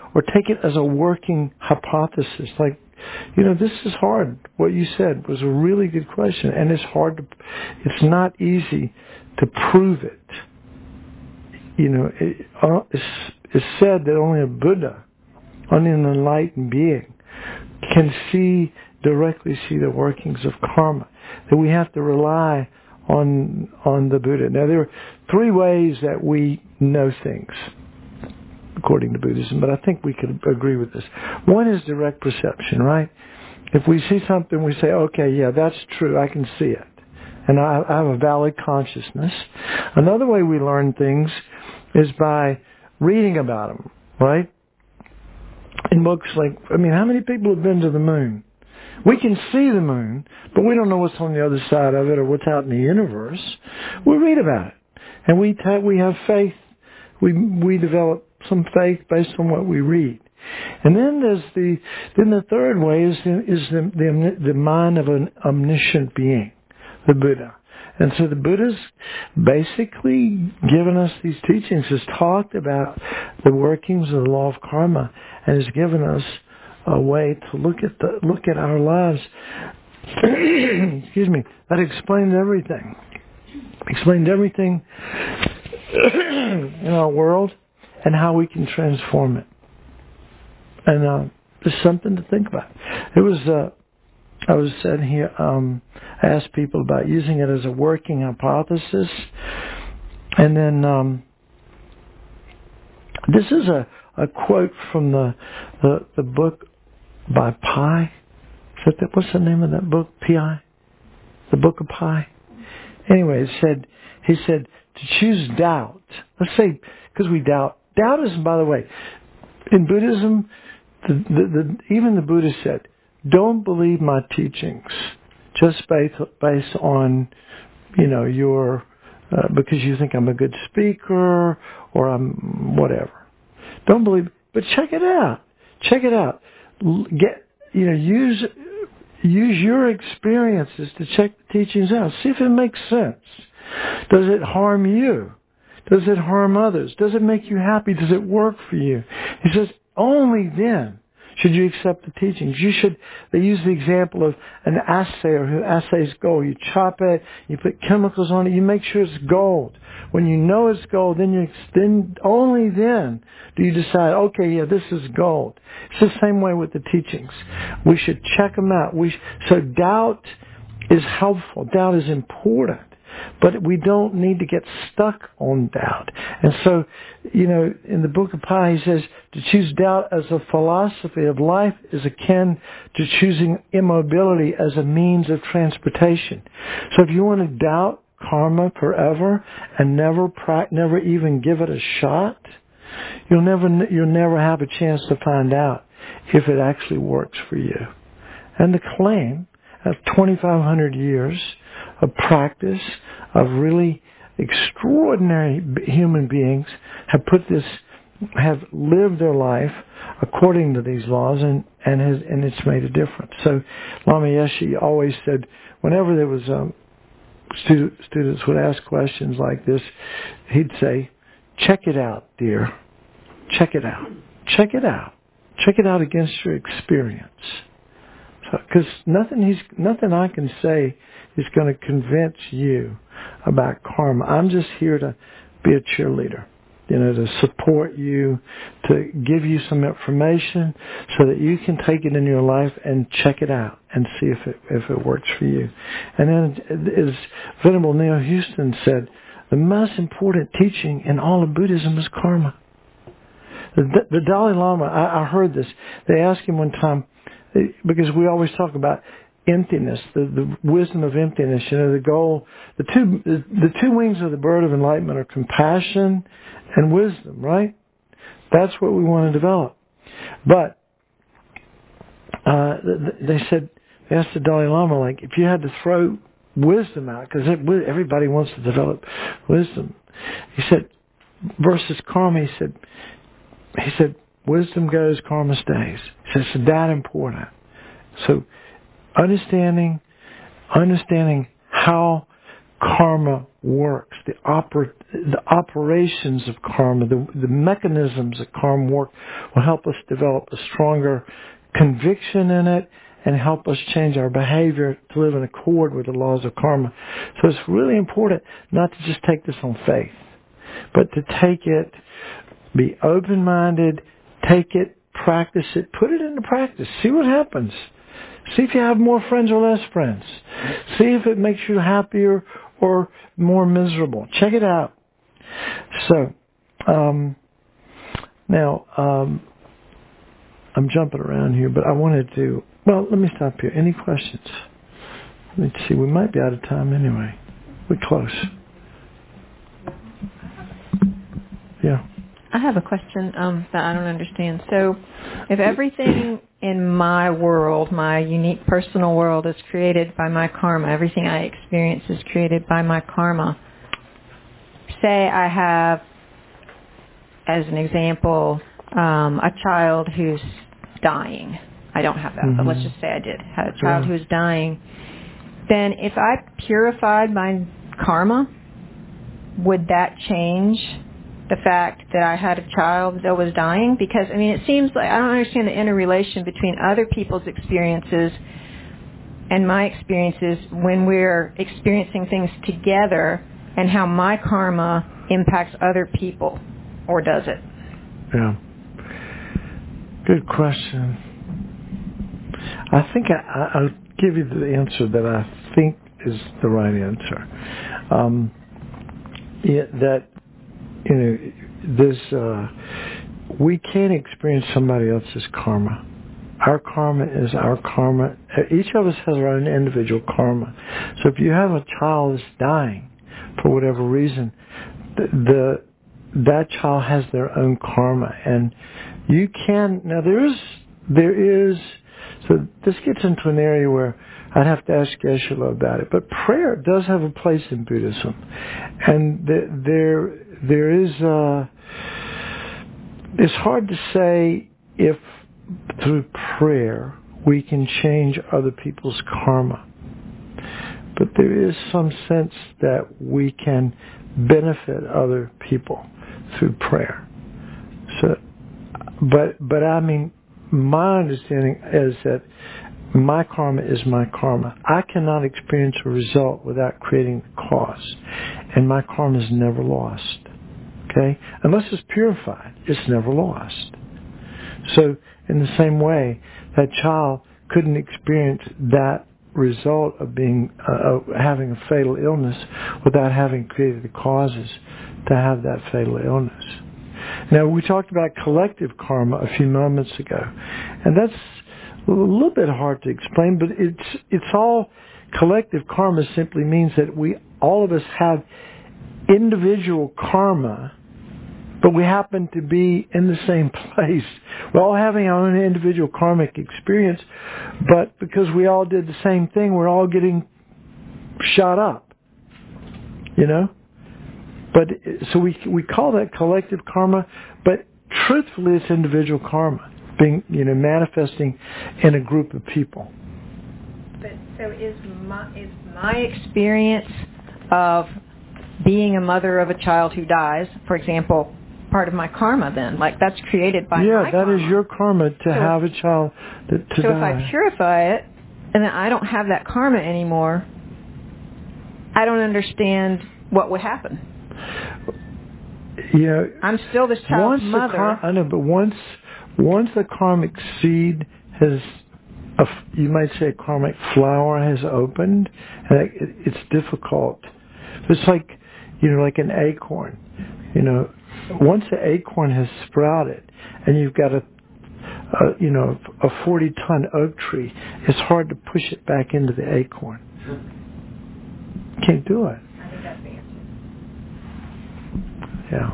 or take it as a working hypothesis. Like, you know, this is hard. What you said was a really good question, and it's hard to, it's not easy to prove it. You know, it, uh, it's, it's said that only a Buddha, only an enlightened being, can see, directly see the workings of karma. That we have to rely on on the Buddha. Now, there are three ways that we know things, according to Buddhism, but I think we could agree with this. One is direct perception, right? If we see something, we say, okay, yeah, that's true, I can see it. And I, I have a valid consciousness. Another way we learn things is by reading about them, right? In books like, I mean, how many people have been to the moon? We can see the moon, but we don't know what's on the other side of it or what's out in the universe. We read about it. And we ta- we have faith. We we develop some faith based on what we read. And then there's the then the third way is the, is the, the the mind of an omniscient being, the Buddha. And so the Buddha's basically given us these teachings, has talked about the workings of the law of karma, and has given us a way to look at the look at our lives. Excuse me. That explains everything. Explained everything in our world and how we can transform it. And uh, there's something to think about. It was. Uh, I was saying here. Um, I asked people about using it as a working hypothesis, and then um, this is a, a quote from the, the the book by Pi. Is that, that what's the name of that book? P I, the Book of Pi. Anyway, it said he said to choose doubt. Let's say because we doubt. Doubt is, by the way, in Buddhism, the, the, the, even the Buddha said, don't believe my teachings just based, based on, you know, your, uh, because you think I'm a good speaker or I'm whatever. Don't believe, but check it out. Check it out. Get, you know, use, use your experiences to check the teachings out. See if it makes sense. Does it harm you? Does it harm others? Does it make you happy? Does it work for you? He says, only then should you accept the teachings. You should, they use the example of an assayer who assays gold. You chop it, you put chemicals on it, you make sure it's gold. When you know it's gold, then you, then, only then do you decide, okay, yeah, this is gold. It's the same way with the teachings. We should check them out. We, so doubt is helpful. Doubt is important. But we don't need to get stuck on doubt. And so, you know, in the Book of Pi, he says, to choose doubt as a philosophy of life is akin to choosing immobility as a means of transportation. So if you want to doubt karma forever and never pra- never even give it a shot, you'll never you'll never have a chance to find out if it actually works for you. And the claim of twenty-five hundred years of practice of really extraordinary human beings have put this, have lived their life according to these laws, and and has and it's made a difference. So Lama Yeshe always said, whenever there was um, student, students would ask questions like this, he'd say, "Check it out, dear. Check it out. Check it out. Check it out against your experience." Because nothing he's nothing I can say is going to convince you about karma. I'm just here to be a cheerleader, you know, to support you, to give you some information so that you can take it in your life and check it out and see if it if it works for you. And then, as Venerable Neil Houston said, the most important teaching in all of Buddhism is karma. The, the Dalai Lama, I, I heard this. They asked him one time, because we always talk about emptiness, the, the wisdom of emptiness. You know, the goal, the two, the, the two wings of the bird of enlightenment are compassion and wisdom, right? That's what we want to develop. But uh, they said, they asked the Dalai Lama, like, if you had to throw wisdom out, because everybody wants to develop wisdom. He said, versus karma, he said, he said, wisdom goes, karma stays. So it's that important. So understanding, understanding how karma works, the, oper- the operations of karma, the, the mechanisms that karma work will help us develop a stronger conviction in it and help us change our behavior to live in accord with the laws of karma. So it's really important not to just take this on faith, but to take it, be open-minded, take it, practice it, put it into practice, see what happens. See if you have more friends or less friends. See if it makes you happier or more miserable. Check it out. So, um, now, um, I'm jumping around here, but I wanted to, well, let me stop here. Any questions? Let's see, we might be out of time anyway. We're close. Yeah.
I have a question um, that I don't understand. So, if everything in my world, my unique personal world, is created by my karma, everything I experience is created by my karma. Say I have, as an example, um, a child who's dying. I don't have that, mm-hmm. but let's just say I did have a child yeah. who's dying. Then, if I purified my karma, would that change the fact that I had a child that was dying? Because, I mean, it seems like I don't understand the interrelation between other people's experiences and my experiences when we're experiencing things together and how my karma impacts other people, or does it?
Yeah. Good question. I think I, I'll give you the answer that I think is the right answer. Um, yeah, that You know, this, uh, we can't experience somebody else's karma. Our karma is our karma. Each of us has our own individual karma. So if you have a child that's dying for whatever reason, the, the that child has their own karma. And you can, now there is, there is, so this gets into an area where I'd have to ask Geshe-la about it. But prayer does have a place in Buddhism. And the, there, there is, uh, it's hard to say if through prayer we can change other people's karma. But there is some sense that we can benefit other people through prayer. So, but, but I mean, my understanding is that my karma is my karma. I cannot experience a result without creating the cause. And my karma is never lost. Okay? Unless it's purified, it's never lost. So, in the same way, that child couldn't experience that result of being uh, having a fatal illness without having created the causes to have that fatal illness. Now, we talked about collective karma a few moments ago, and that's a little bit hard to explain, but it's it's all collective karma simply means that we all of us have individual karma, but we happen to be in the same place. We're all having our own individual karmic experience, but because we all did the same thing, we're all getting shot up. You know? But so we we call that collective karma, but truthfully it's individual karma being, you know, manifesting in a group of people.
But so is my is my experience of being a mother of a child who dies, for example, part of my karma then? Like that's created by
yeah,
my
that
karma.
is your karma to
so
have a child that, to
so
die.
if I purify it and then I don't have that karma anymore, I don't understand what would happen.
Yeah,
I'm still this child's
once
mother.
The kar- I know, but once once the karmic seed has, a, you might say, a karmic flower has opened, and it, it, it's difficult. It's like, you know, like an acorn. You know, once the acorn has sprouted, and you've got a, a you know, a forty-ton oak tree, it's hard to push it back into the acorn. You can't do it.
I think that's the answer.
Yeah.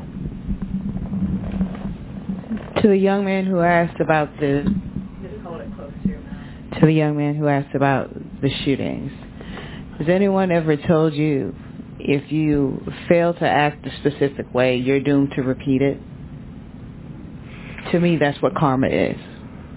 To the young man who asked about the
Just hold it close to your mouth.
to the young man who asked about the shootings, has anyone ever told you if you fail to act a specific way, you're doomed to repeat it? To me, that's what karma is.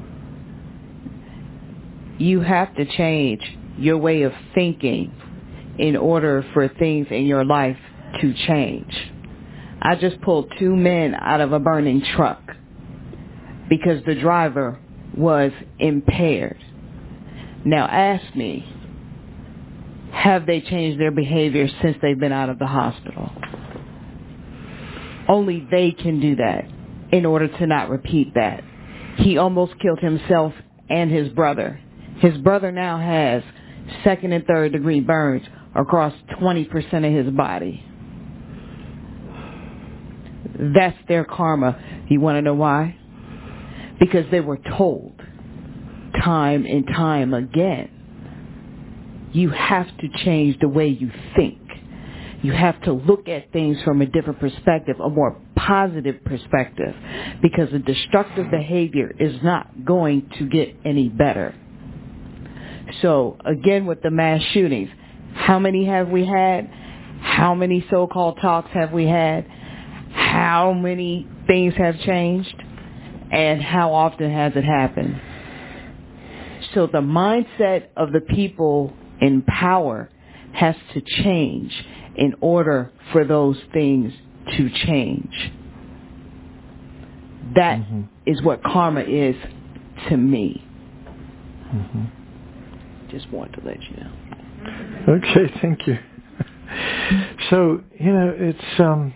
You have to change your way of thinking in order for things in your life to change. I just pulled two men out of a burning truck because the driver was impaired. Now ask me, have they changed their behavior since they've been out of the hospital? Only they can do that in order to not repeat that. He almost killed himself and his brother. His brother now has second and third degree burns across twenty percent of his body. That's their karma. You want to know why? Because they were told time and time again, you have to change the way you think. You have to look at things from a different perspective, a more positive perspective, because the destructive behavior is not going to get any better. So again, with the mass shootings, how many have we had? How many so-called talks have we had? How many things have changed? And how often has it happened? So the mindset of the people in power has to change in order for those things to change. That mm-hmm. is what karma is to me.
Mm-hmm.
Just wanted to let you know.
Okay, thank you. So, you know, it's, um,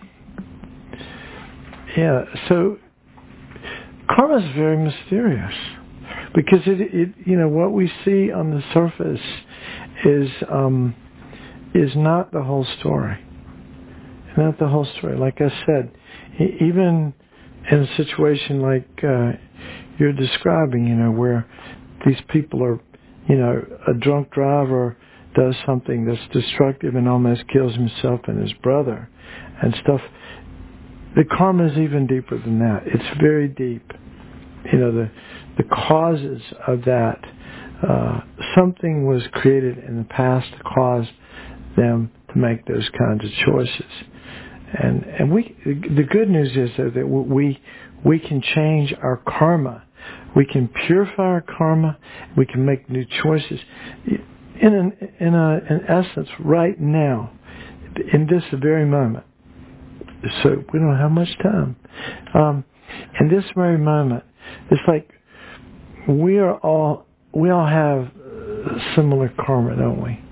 yeah, so karma is very mysterious because it, it, you know, what we see on the surface is, um, is not the whole story. Not the whole story. Like I said, even in a situation like uh, you're describing, you know, where these people are, you know, a drunk driver does something that's destructive and almost kills himself and his brother and stuff. The karma is even deeper than that. It's very deep. You know, the the causes of that. Uh, something was created in the past to cause them to make those kinds of choices. And and we the good news is that we we can change our karma. We can purify our karma. We can make new choices. In an, in a in essence, right now, in this very moment. So we don't have much time. Um, in this very moment, it's like we are all we all have similar karma, don't we?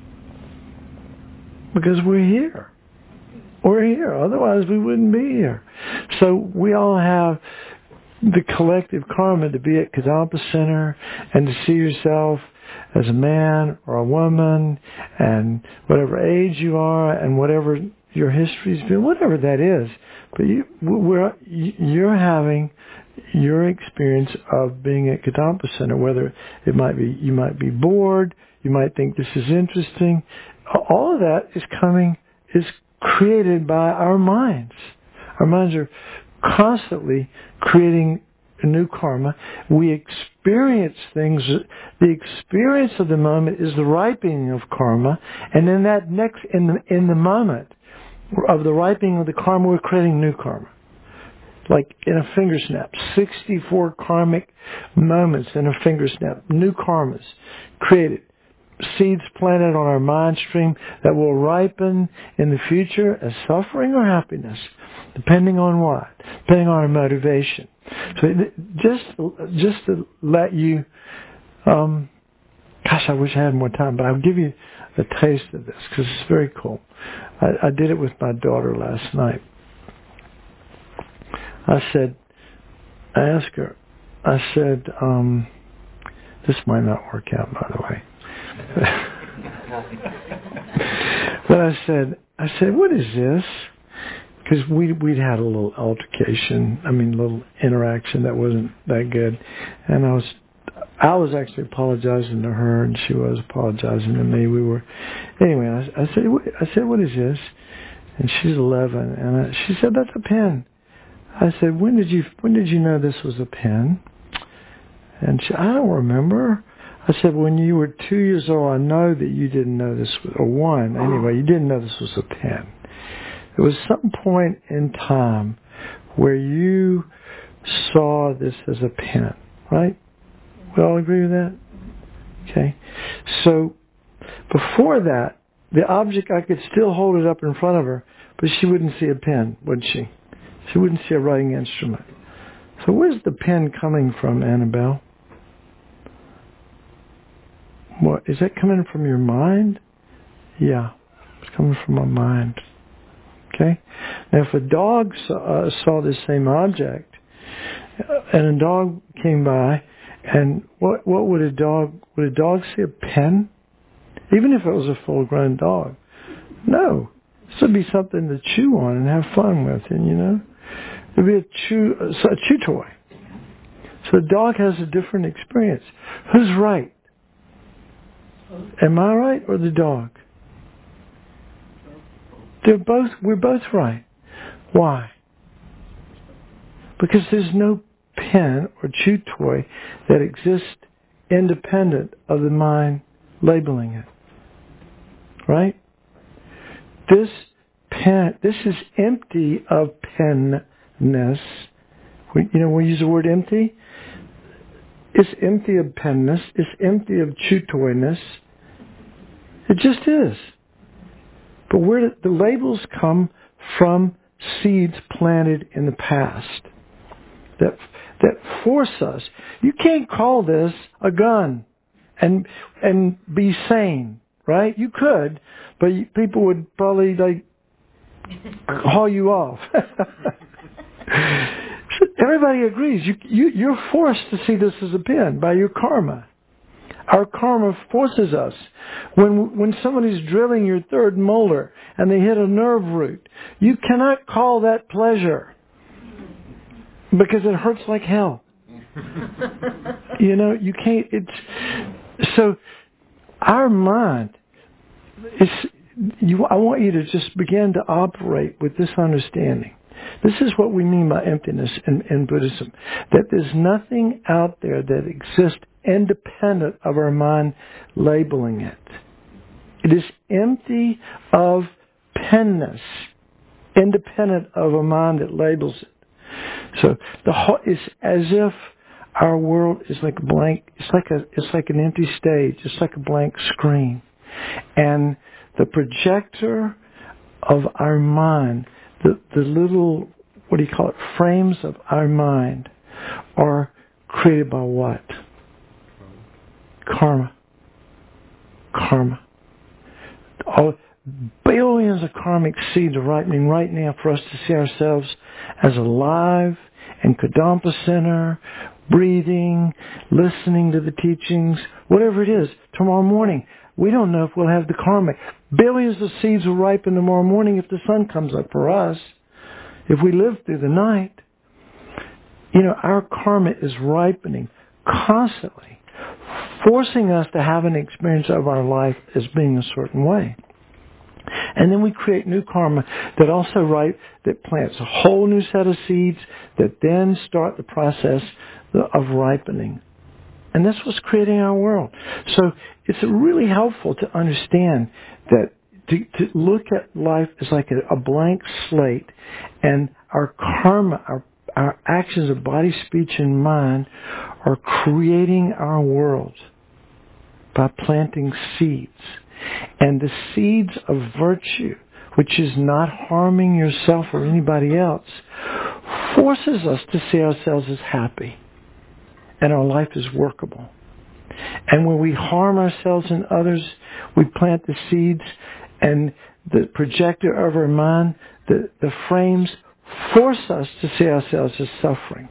Because we're here. We're here. Otherwise, we wouldn't be here. So we all have the collective karma to be at Kadampa Center and to see yourself as a man or a woman and whatever age you are and whatever your history's been, whatever that is. But you, we're, you're having your experience of being at Kadampa Center, whether it might be, you might be bored, you might think this is interesting. All of that is coming, is created by our minds. Our minds are constantly creating a new karma. We experience things. The experience of the moment is the ripening of karma, and in that next, in the in the moment of the ripening of the karma, we're creating new karma. Like in a finger snap, sixty-four karmic moments in a finger snap, new karmas created. Seeds planted on our mind stream that will ripen in the future as suffering or happiness, depending on what, depending on our motivation. So just, just to let you, um, gosh, I wish I had more time, but I'll give you a taste of this because it's very cool. I, I did it with my daughter last night. I said, I asked her, I said, um, this might not work out, by the way. But I said, I said, what is this? Because we we'd had a little altercation. I mean, a little interaction that wasn't that good, and I was I was actually apologizing to her, and she was apologizing to me. We were anyway. I, I said, I said, what is this? And she's eleven, and I, she said, that's a pen. I said, when did you when did you know this was a pen? And she, I don't remember. I said, when you were two years old, I know that you didn't know this was, or one, anyway, you didn't know this was a pen. There was some point in time where you saw this as a pen, right? We all agree with that? Okay. So, before that, the object, I could still hold it up in front of her, but she wouldn't see a pen, would she? She wouldn't see a writing instrument. So where's the pen coming from, Annabelle? What, is that coming from your mind? Yeah, it's coming from my mind. Okay? Now, if a dog saw, uh, saw this same object, uh, and a dog came by, and what what would a dog, would a dog see a pen? Even if it was a full-grown dog. No. This would be something to chew on and have fun with, and you know? It would be a chew, a chew toy. So the dog has a different experience. Who's right? Am I right or the dog? They're both, we're both right. Why? Because there's no pen or chew toy that exists independent of the mind labeling it. Right? This pen, this is empty of penness. We, you know, we use the word empty. It's empty of penness. It's empty of chew toyness. It just is. But where the labels come from seeds planted in the past that that force us. You can't call this a gun and and be sane, right? You could, but you, people would probably like haul you off. Everybody agrees. You, you you're forced to see this as a pen by your karma. Our karma forces us. When when somebody's drilling your third molar and they hit a nerve root, you cannot call that pleasure because it hurts like hell. You know, you can't. It's so. Our mind is. You. I want you to just begin to operate with this understanding. This is what we mean by emptiness in, in Buddhism. That there's nothing out there that exists independent of our mind labeling it. It is empty of penness, independent of a mind that labels it. So the whole, it's as if our world is like a blank. It's like a. It's like an empty stage. It's like a blank screen, and the projector of our mind, the the little, what do you call it, frames of our mind, are created by what? Karma. Karma. All, billions of karmic seeds are ripening right now for us to see ourselves as alive in Kadampa Center, breathing, listening to the teachings, whatever it is. Tomorrow morning, we don't know if we'll have the karma. Billions of seeds will ripen tomorrow morning if the sun comes up for us. If we live through the night, you know, our karma is ripening constantly, forcing us to have an experience of our life as being a certain way. And then we create new karma that also ripe, that plants a whole new set of seeds that then start the process of ripening. And that's what's creating our world. So it's really helpful to understand that to, to look at life as like a, a blank slate, and our karma, our our actions of body, speech, and mind are creating our world by planting seeds. And the seeds of virtue, which is not harming yourself or anybody else, forces us to see ourselves as happy. And our life is workable. And when we harm ourselves and others, we plant the seeds, and the projector of our mind, the, the frames, force us to see ourselves as suffering.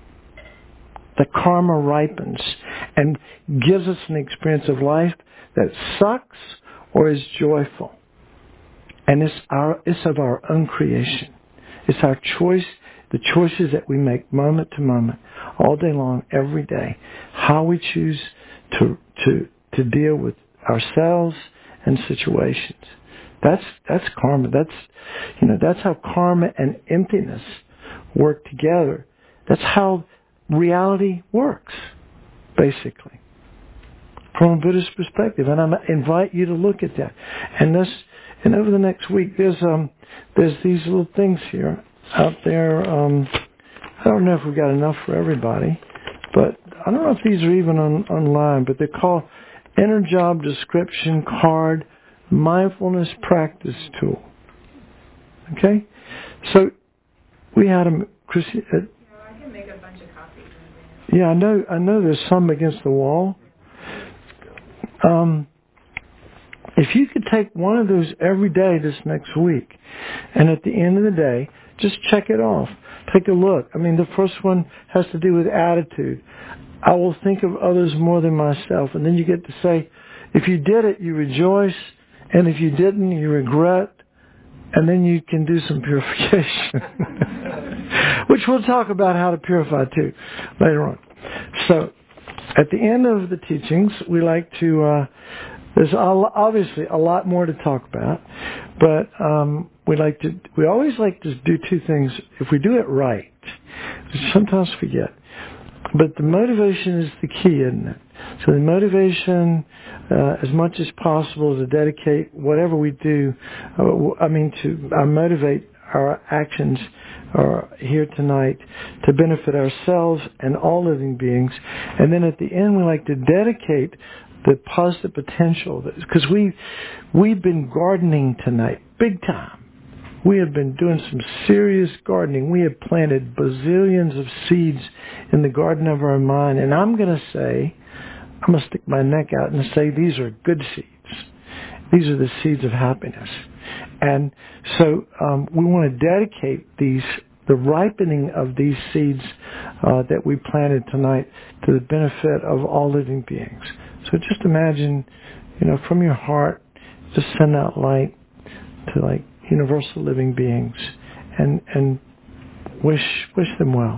The karma ripens and gives us an experience of life that sucks or is joyful. And it's our it's of our own creation. It's our choice, the choices that we make moment to moment, all day long, every day, how we choose to to to deal with ourselves and situations. That's that's karma. That's you know that's how karma and emptiness work together. That's how reality works, basically, from a Buddhist perspective. And I invite you to look at that. And this, and over the next week, there's um there's these little things here out there. Um, I don't know if we've got enough for everybody, but I don't know if these are even on, online. But they're called Inner Job Description Card mindfulness practice tool. Okay? So, we had a... Chrissy, uh,
I can make a bunch of copies.
yeah, I know, I know there's some against the wall. Um, if you could take one of those every day this next week, and at the end of the day, just check it off. Take a look. I mean, the first one has to do with attitude. I will think of others more than myself. And then you get to say, if you did it, you rejoice. And if you didn't, you regret. And then you can do some purification. Which we'll talk about how to purify too later on. So, at the end of the teachings, we like to, uh, there's obviously a lot more to talk about, but um, we like to, we always like to do two things if we do it right. We sometimes forget. But the motivation is the key, isn't it? So the motivation, uh, as much as possible, to dedicate whatever we do, uh, I mean, to uh, motivate our actions uh, here tonight to benefit ourselves and all living beings. And then at the end, we like to dedicate the positive potential, because we, we've been gardening tonight, big time. We have been doing some serious gardening. We have planted bazillions of seeds in the garden of our mind. And I'm going to say, I'm going to stick my neck out and say these are good seeds. These are the seeds of happiness. And so um, we want to dedicate these, the ripening of these seeds uh, that we planted tonight to the benefit of all living beings. So just imagine, you know, from your heart, just send out light to like universal living beings, and and wish wish them well,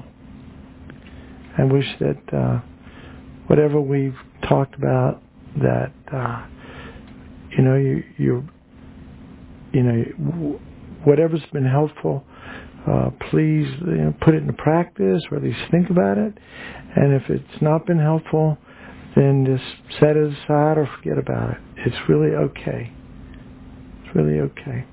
and wish that uh, whatever we've talked about, that uh, you know you you you know whatever's been helpful, uh, please you know, put it into practice, or at least think about it. And if it's not been helpful, then just set it aside or forget about it. It's really okay. It's really okay.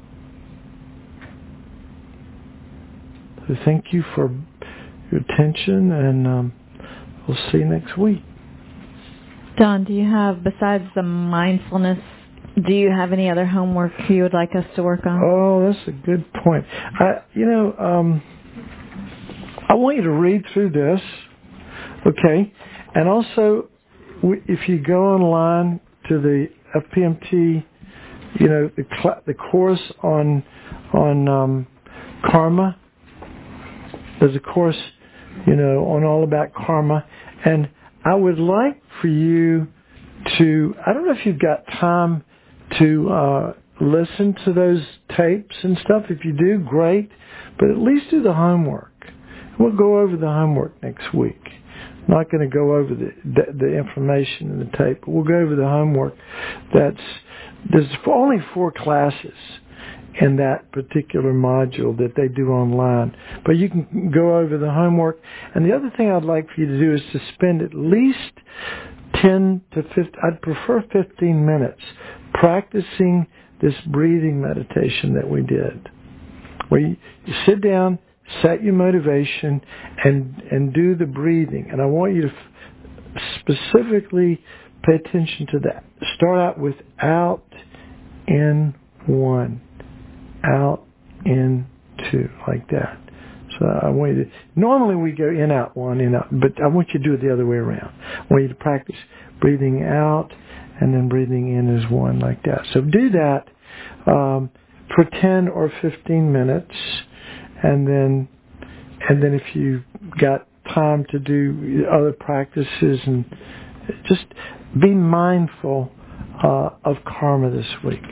So thank you for your attention, and um, we'll see you next week.
Don, do you have, besides the mindfulness, do you have any other homework you would like us to work on?
Oh, that's a good point. I, you know, um, I want you to read through this, okay? And also, if you go online to the F P M T, you know, the cl- the course on on um, karma. There's a course, you know, on all about karma, and I would like for you to, I don't know if you've got time to uh, listen to those tapes and stuff. If you do, great, but at least do the homework. We'll go over the homework next week. I'm not going to go over the, the the information in the tape, but we'll go over the homework. That's, there's only four classes in that particular module that they do online. But you can go over the homework. And the other thing I'd like for you to do is to spend at least ten to fifteen, I'd prefer fifteen minutes, practicing this breathing meditation that we did. Where you, you sit down, set your motivation, and, and do the breathing. And I want you to f- specifically pay attention to that. Start out with out, in, one. Out, in, two, like that. So I want you to, normally we go in, out, one, in, out, but I want you to do it the other way around. I want you to practice breathing out and then breathing in as one, like that. So do that um, for ten or fifteen minutes, and then and then if you've got time to do other practices, and just be mindful uh, of karma this week.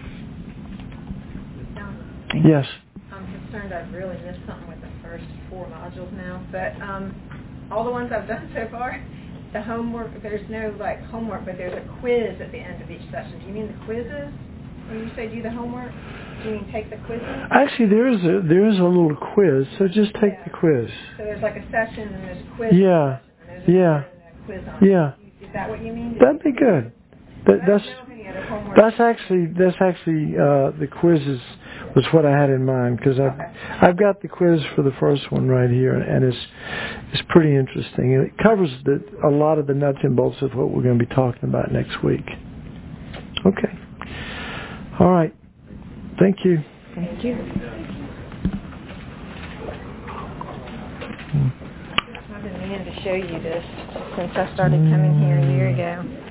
Yes.
I'm concerned I've really missed something with the first four modules now, but um, all the ones I've done so far, the homework, there's no like homework, but there's a quiz at the end of each session. Do you mean the quizzes? When you say do the homework, do you mean take the quizzes?
Actually, there is a there is a little quiz, so just take
yeah.
the quiz.
So there's like a session and there's a quiz.
Yeah.
And there's a
yeah.
quiz on
yeah.
Is that what you mean?
That'd be good. That, that's that's actually that's actually uh, the quizzes was what I had in mind, because I've
okay.
I've got the quiz for the first one right here, and it's it's pretty interesting. It covers the, a lot of the nuts and bolts of what we're going to be talking about next week. Okay. All right. Thank you.
Thank you. I've been meaning to show you this since I started coming here a year ago.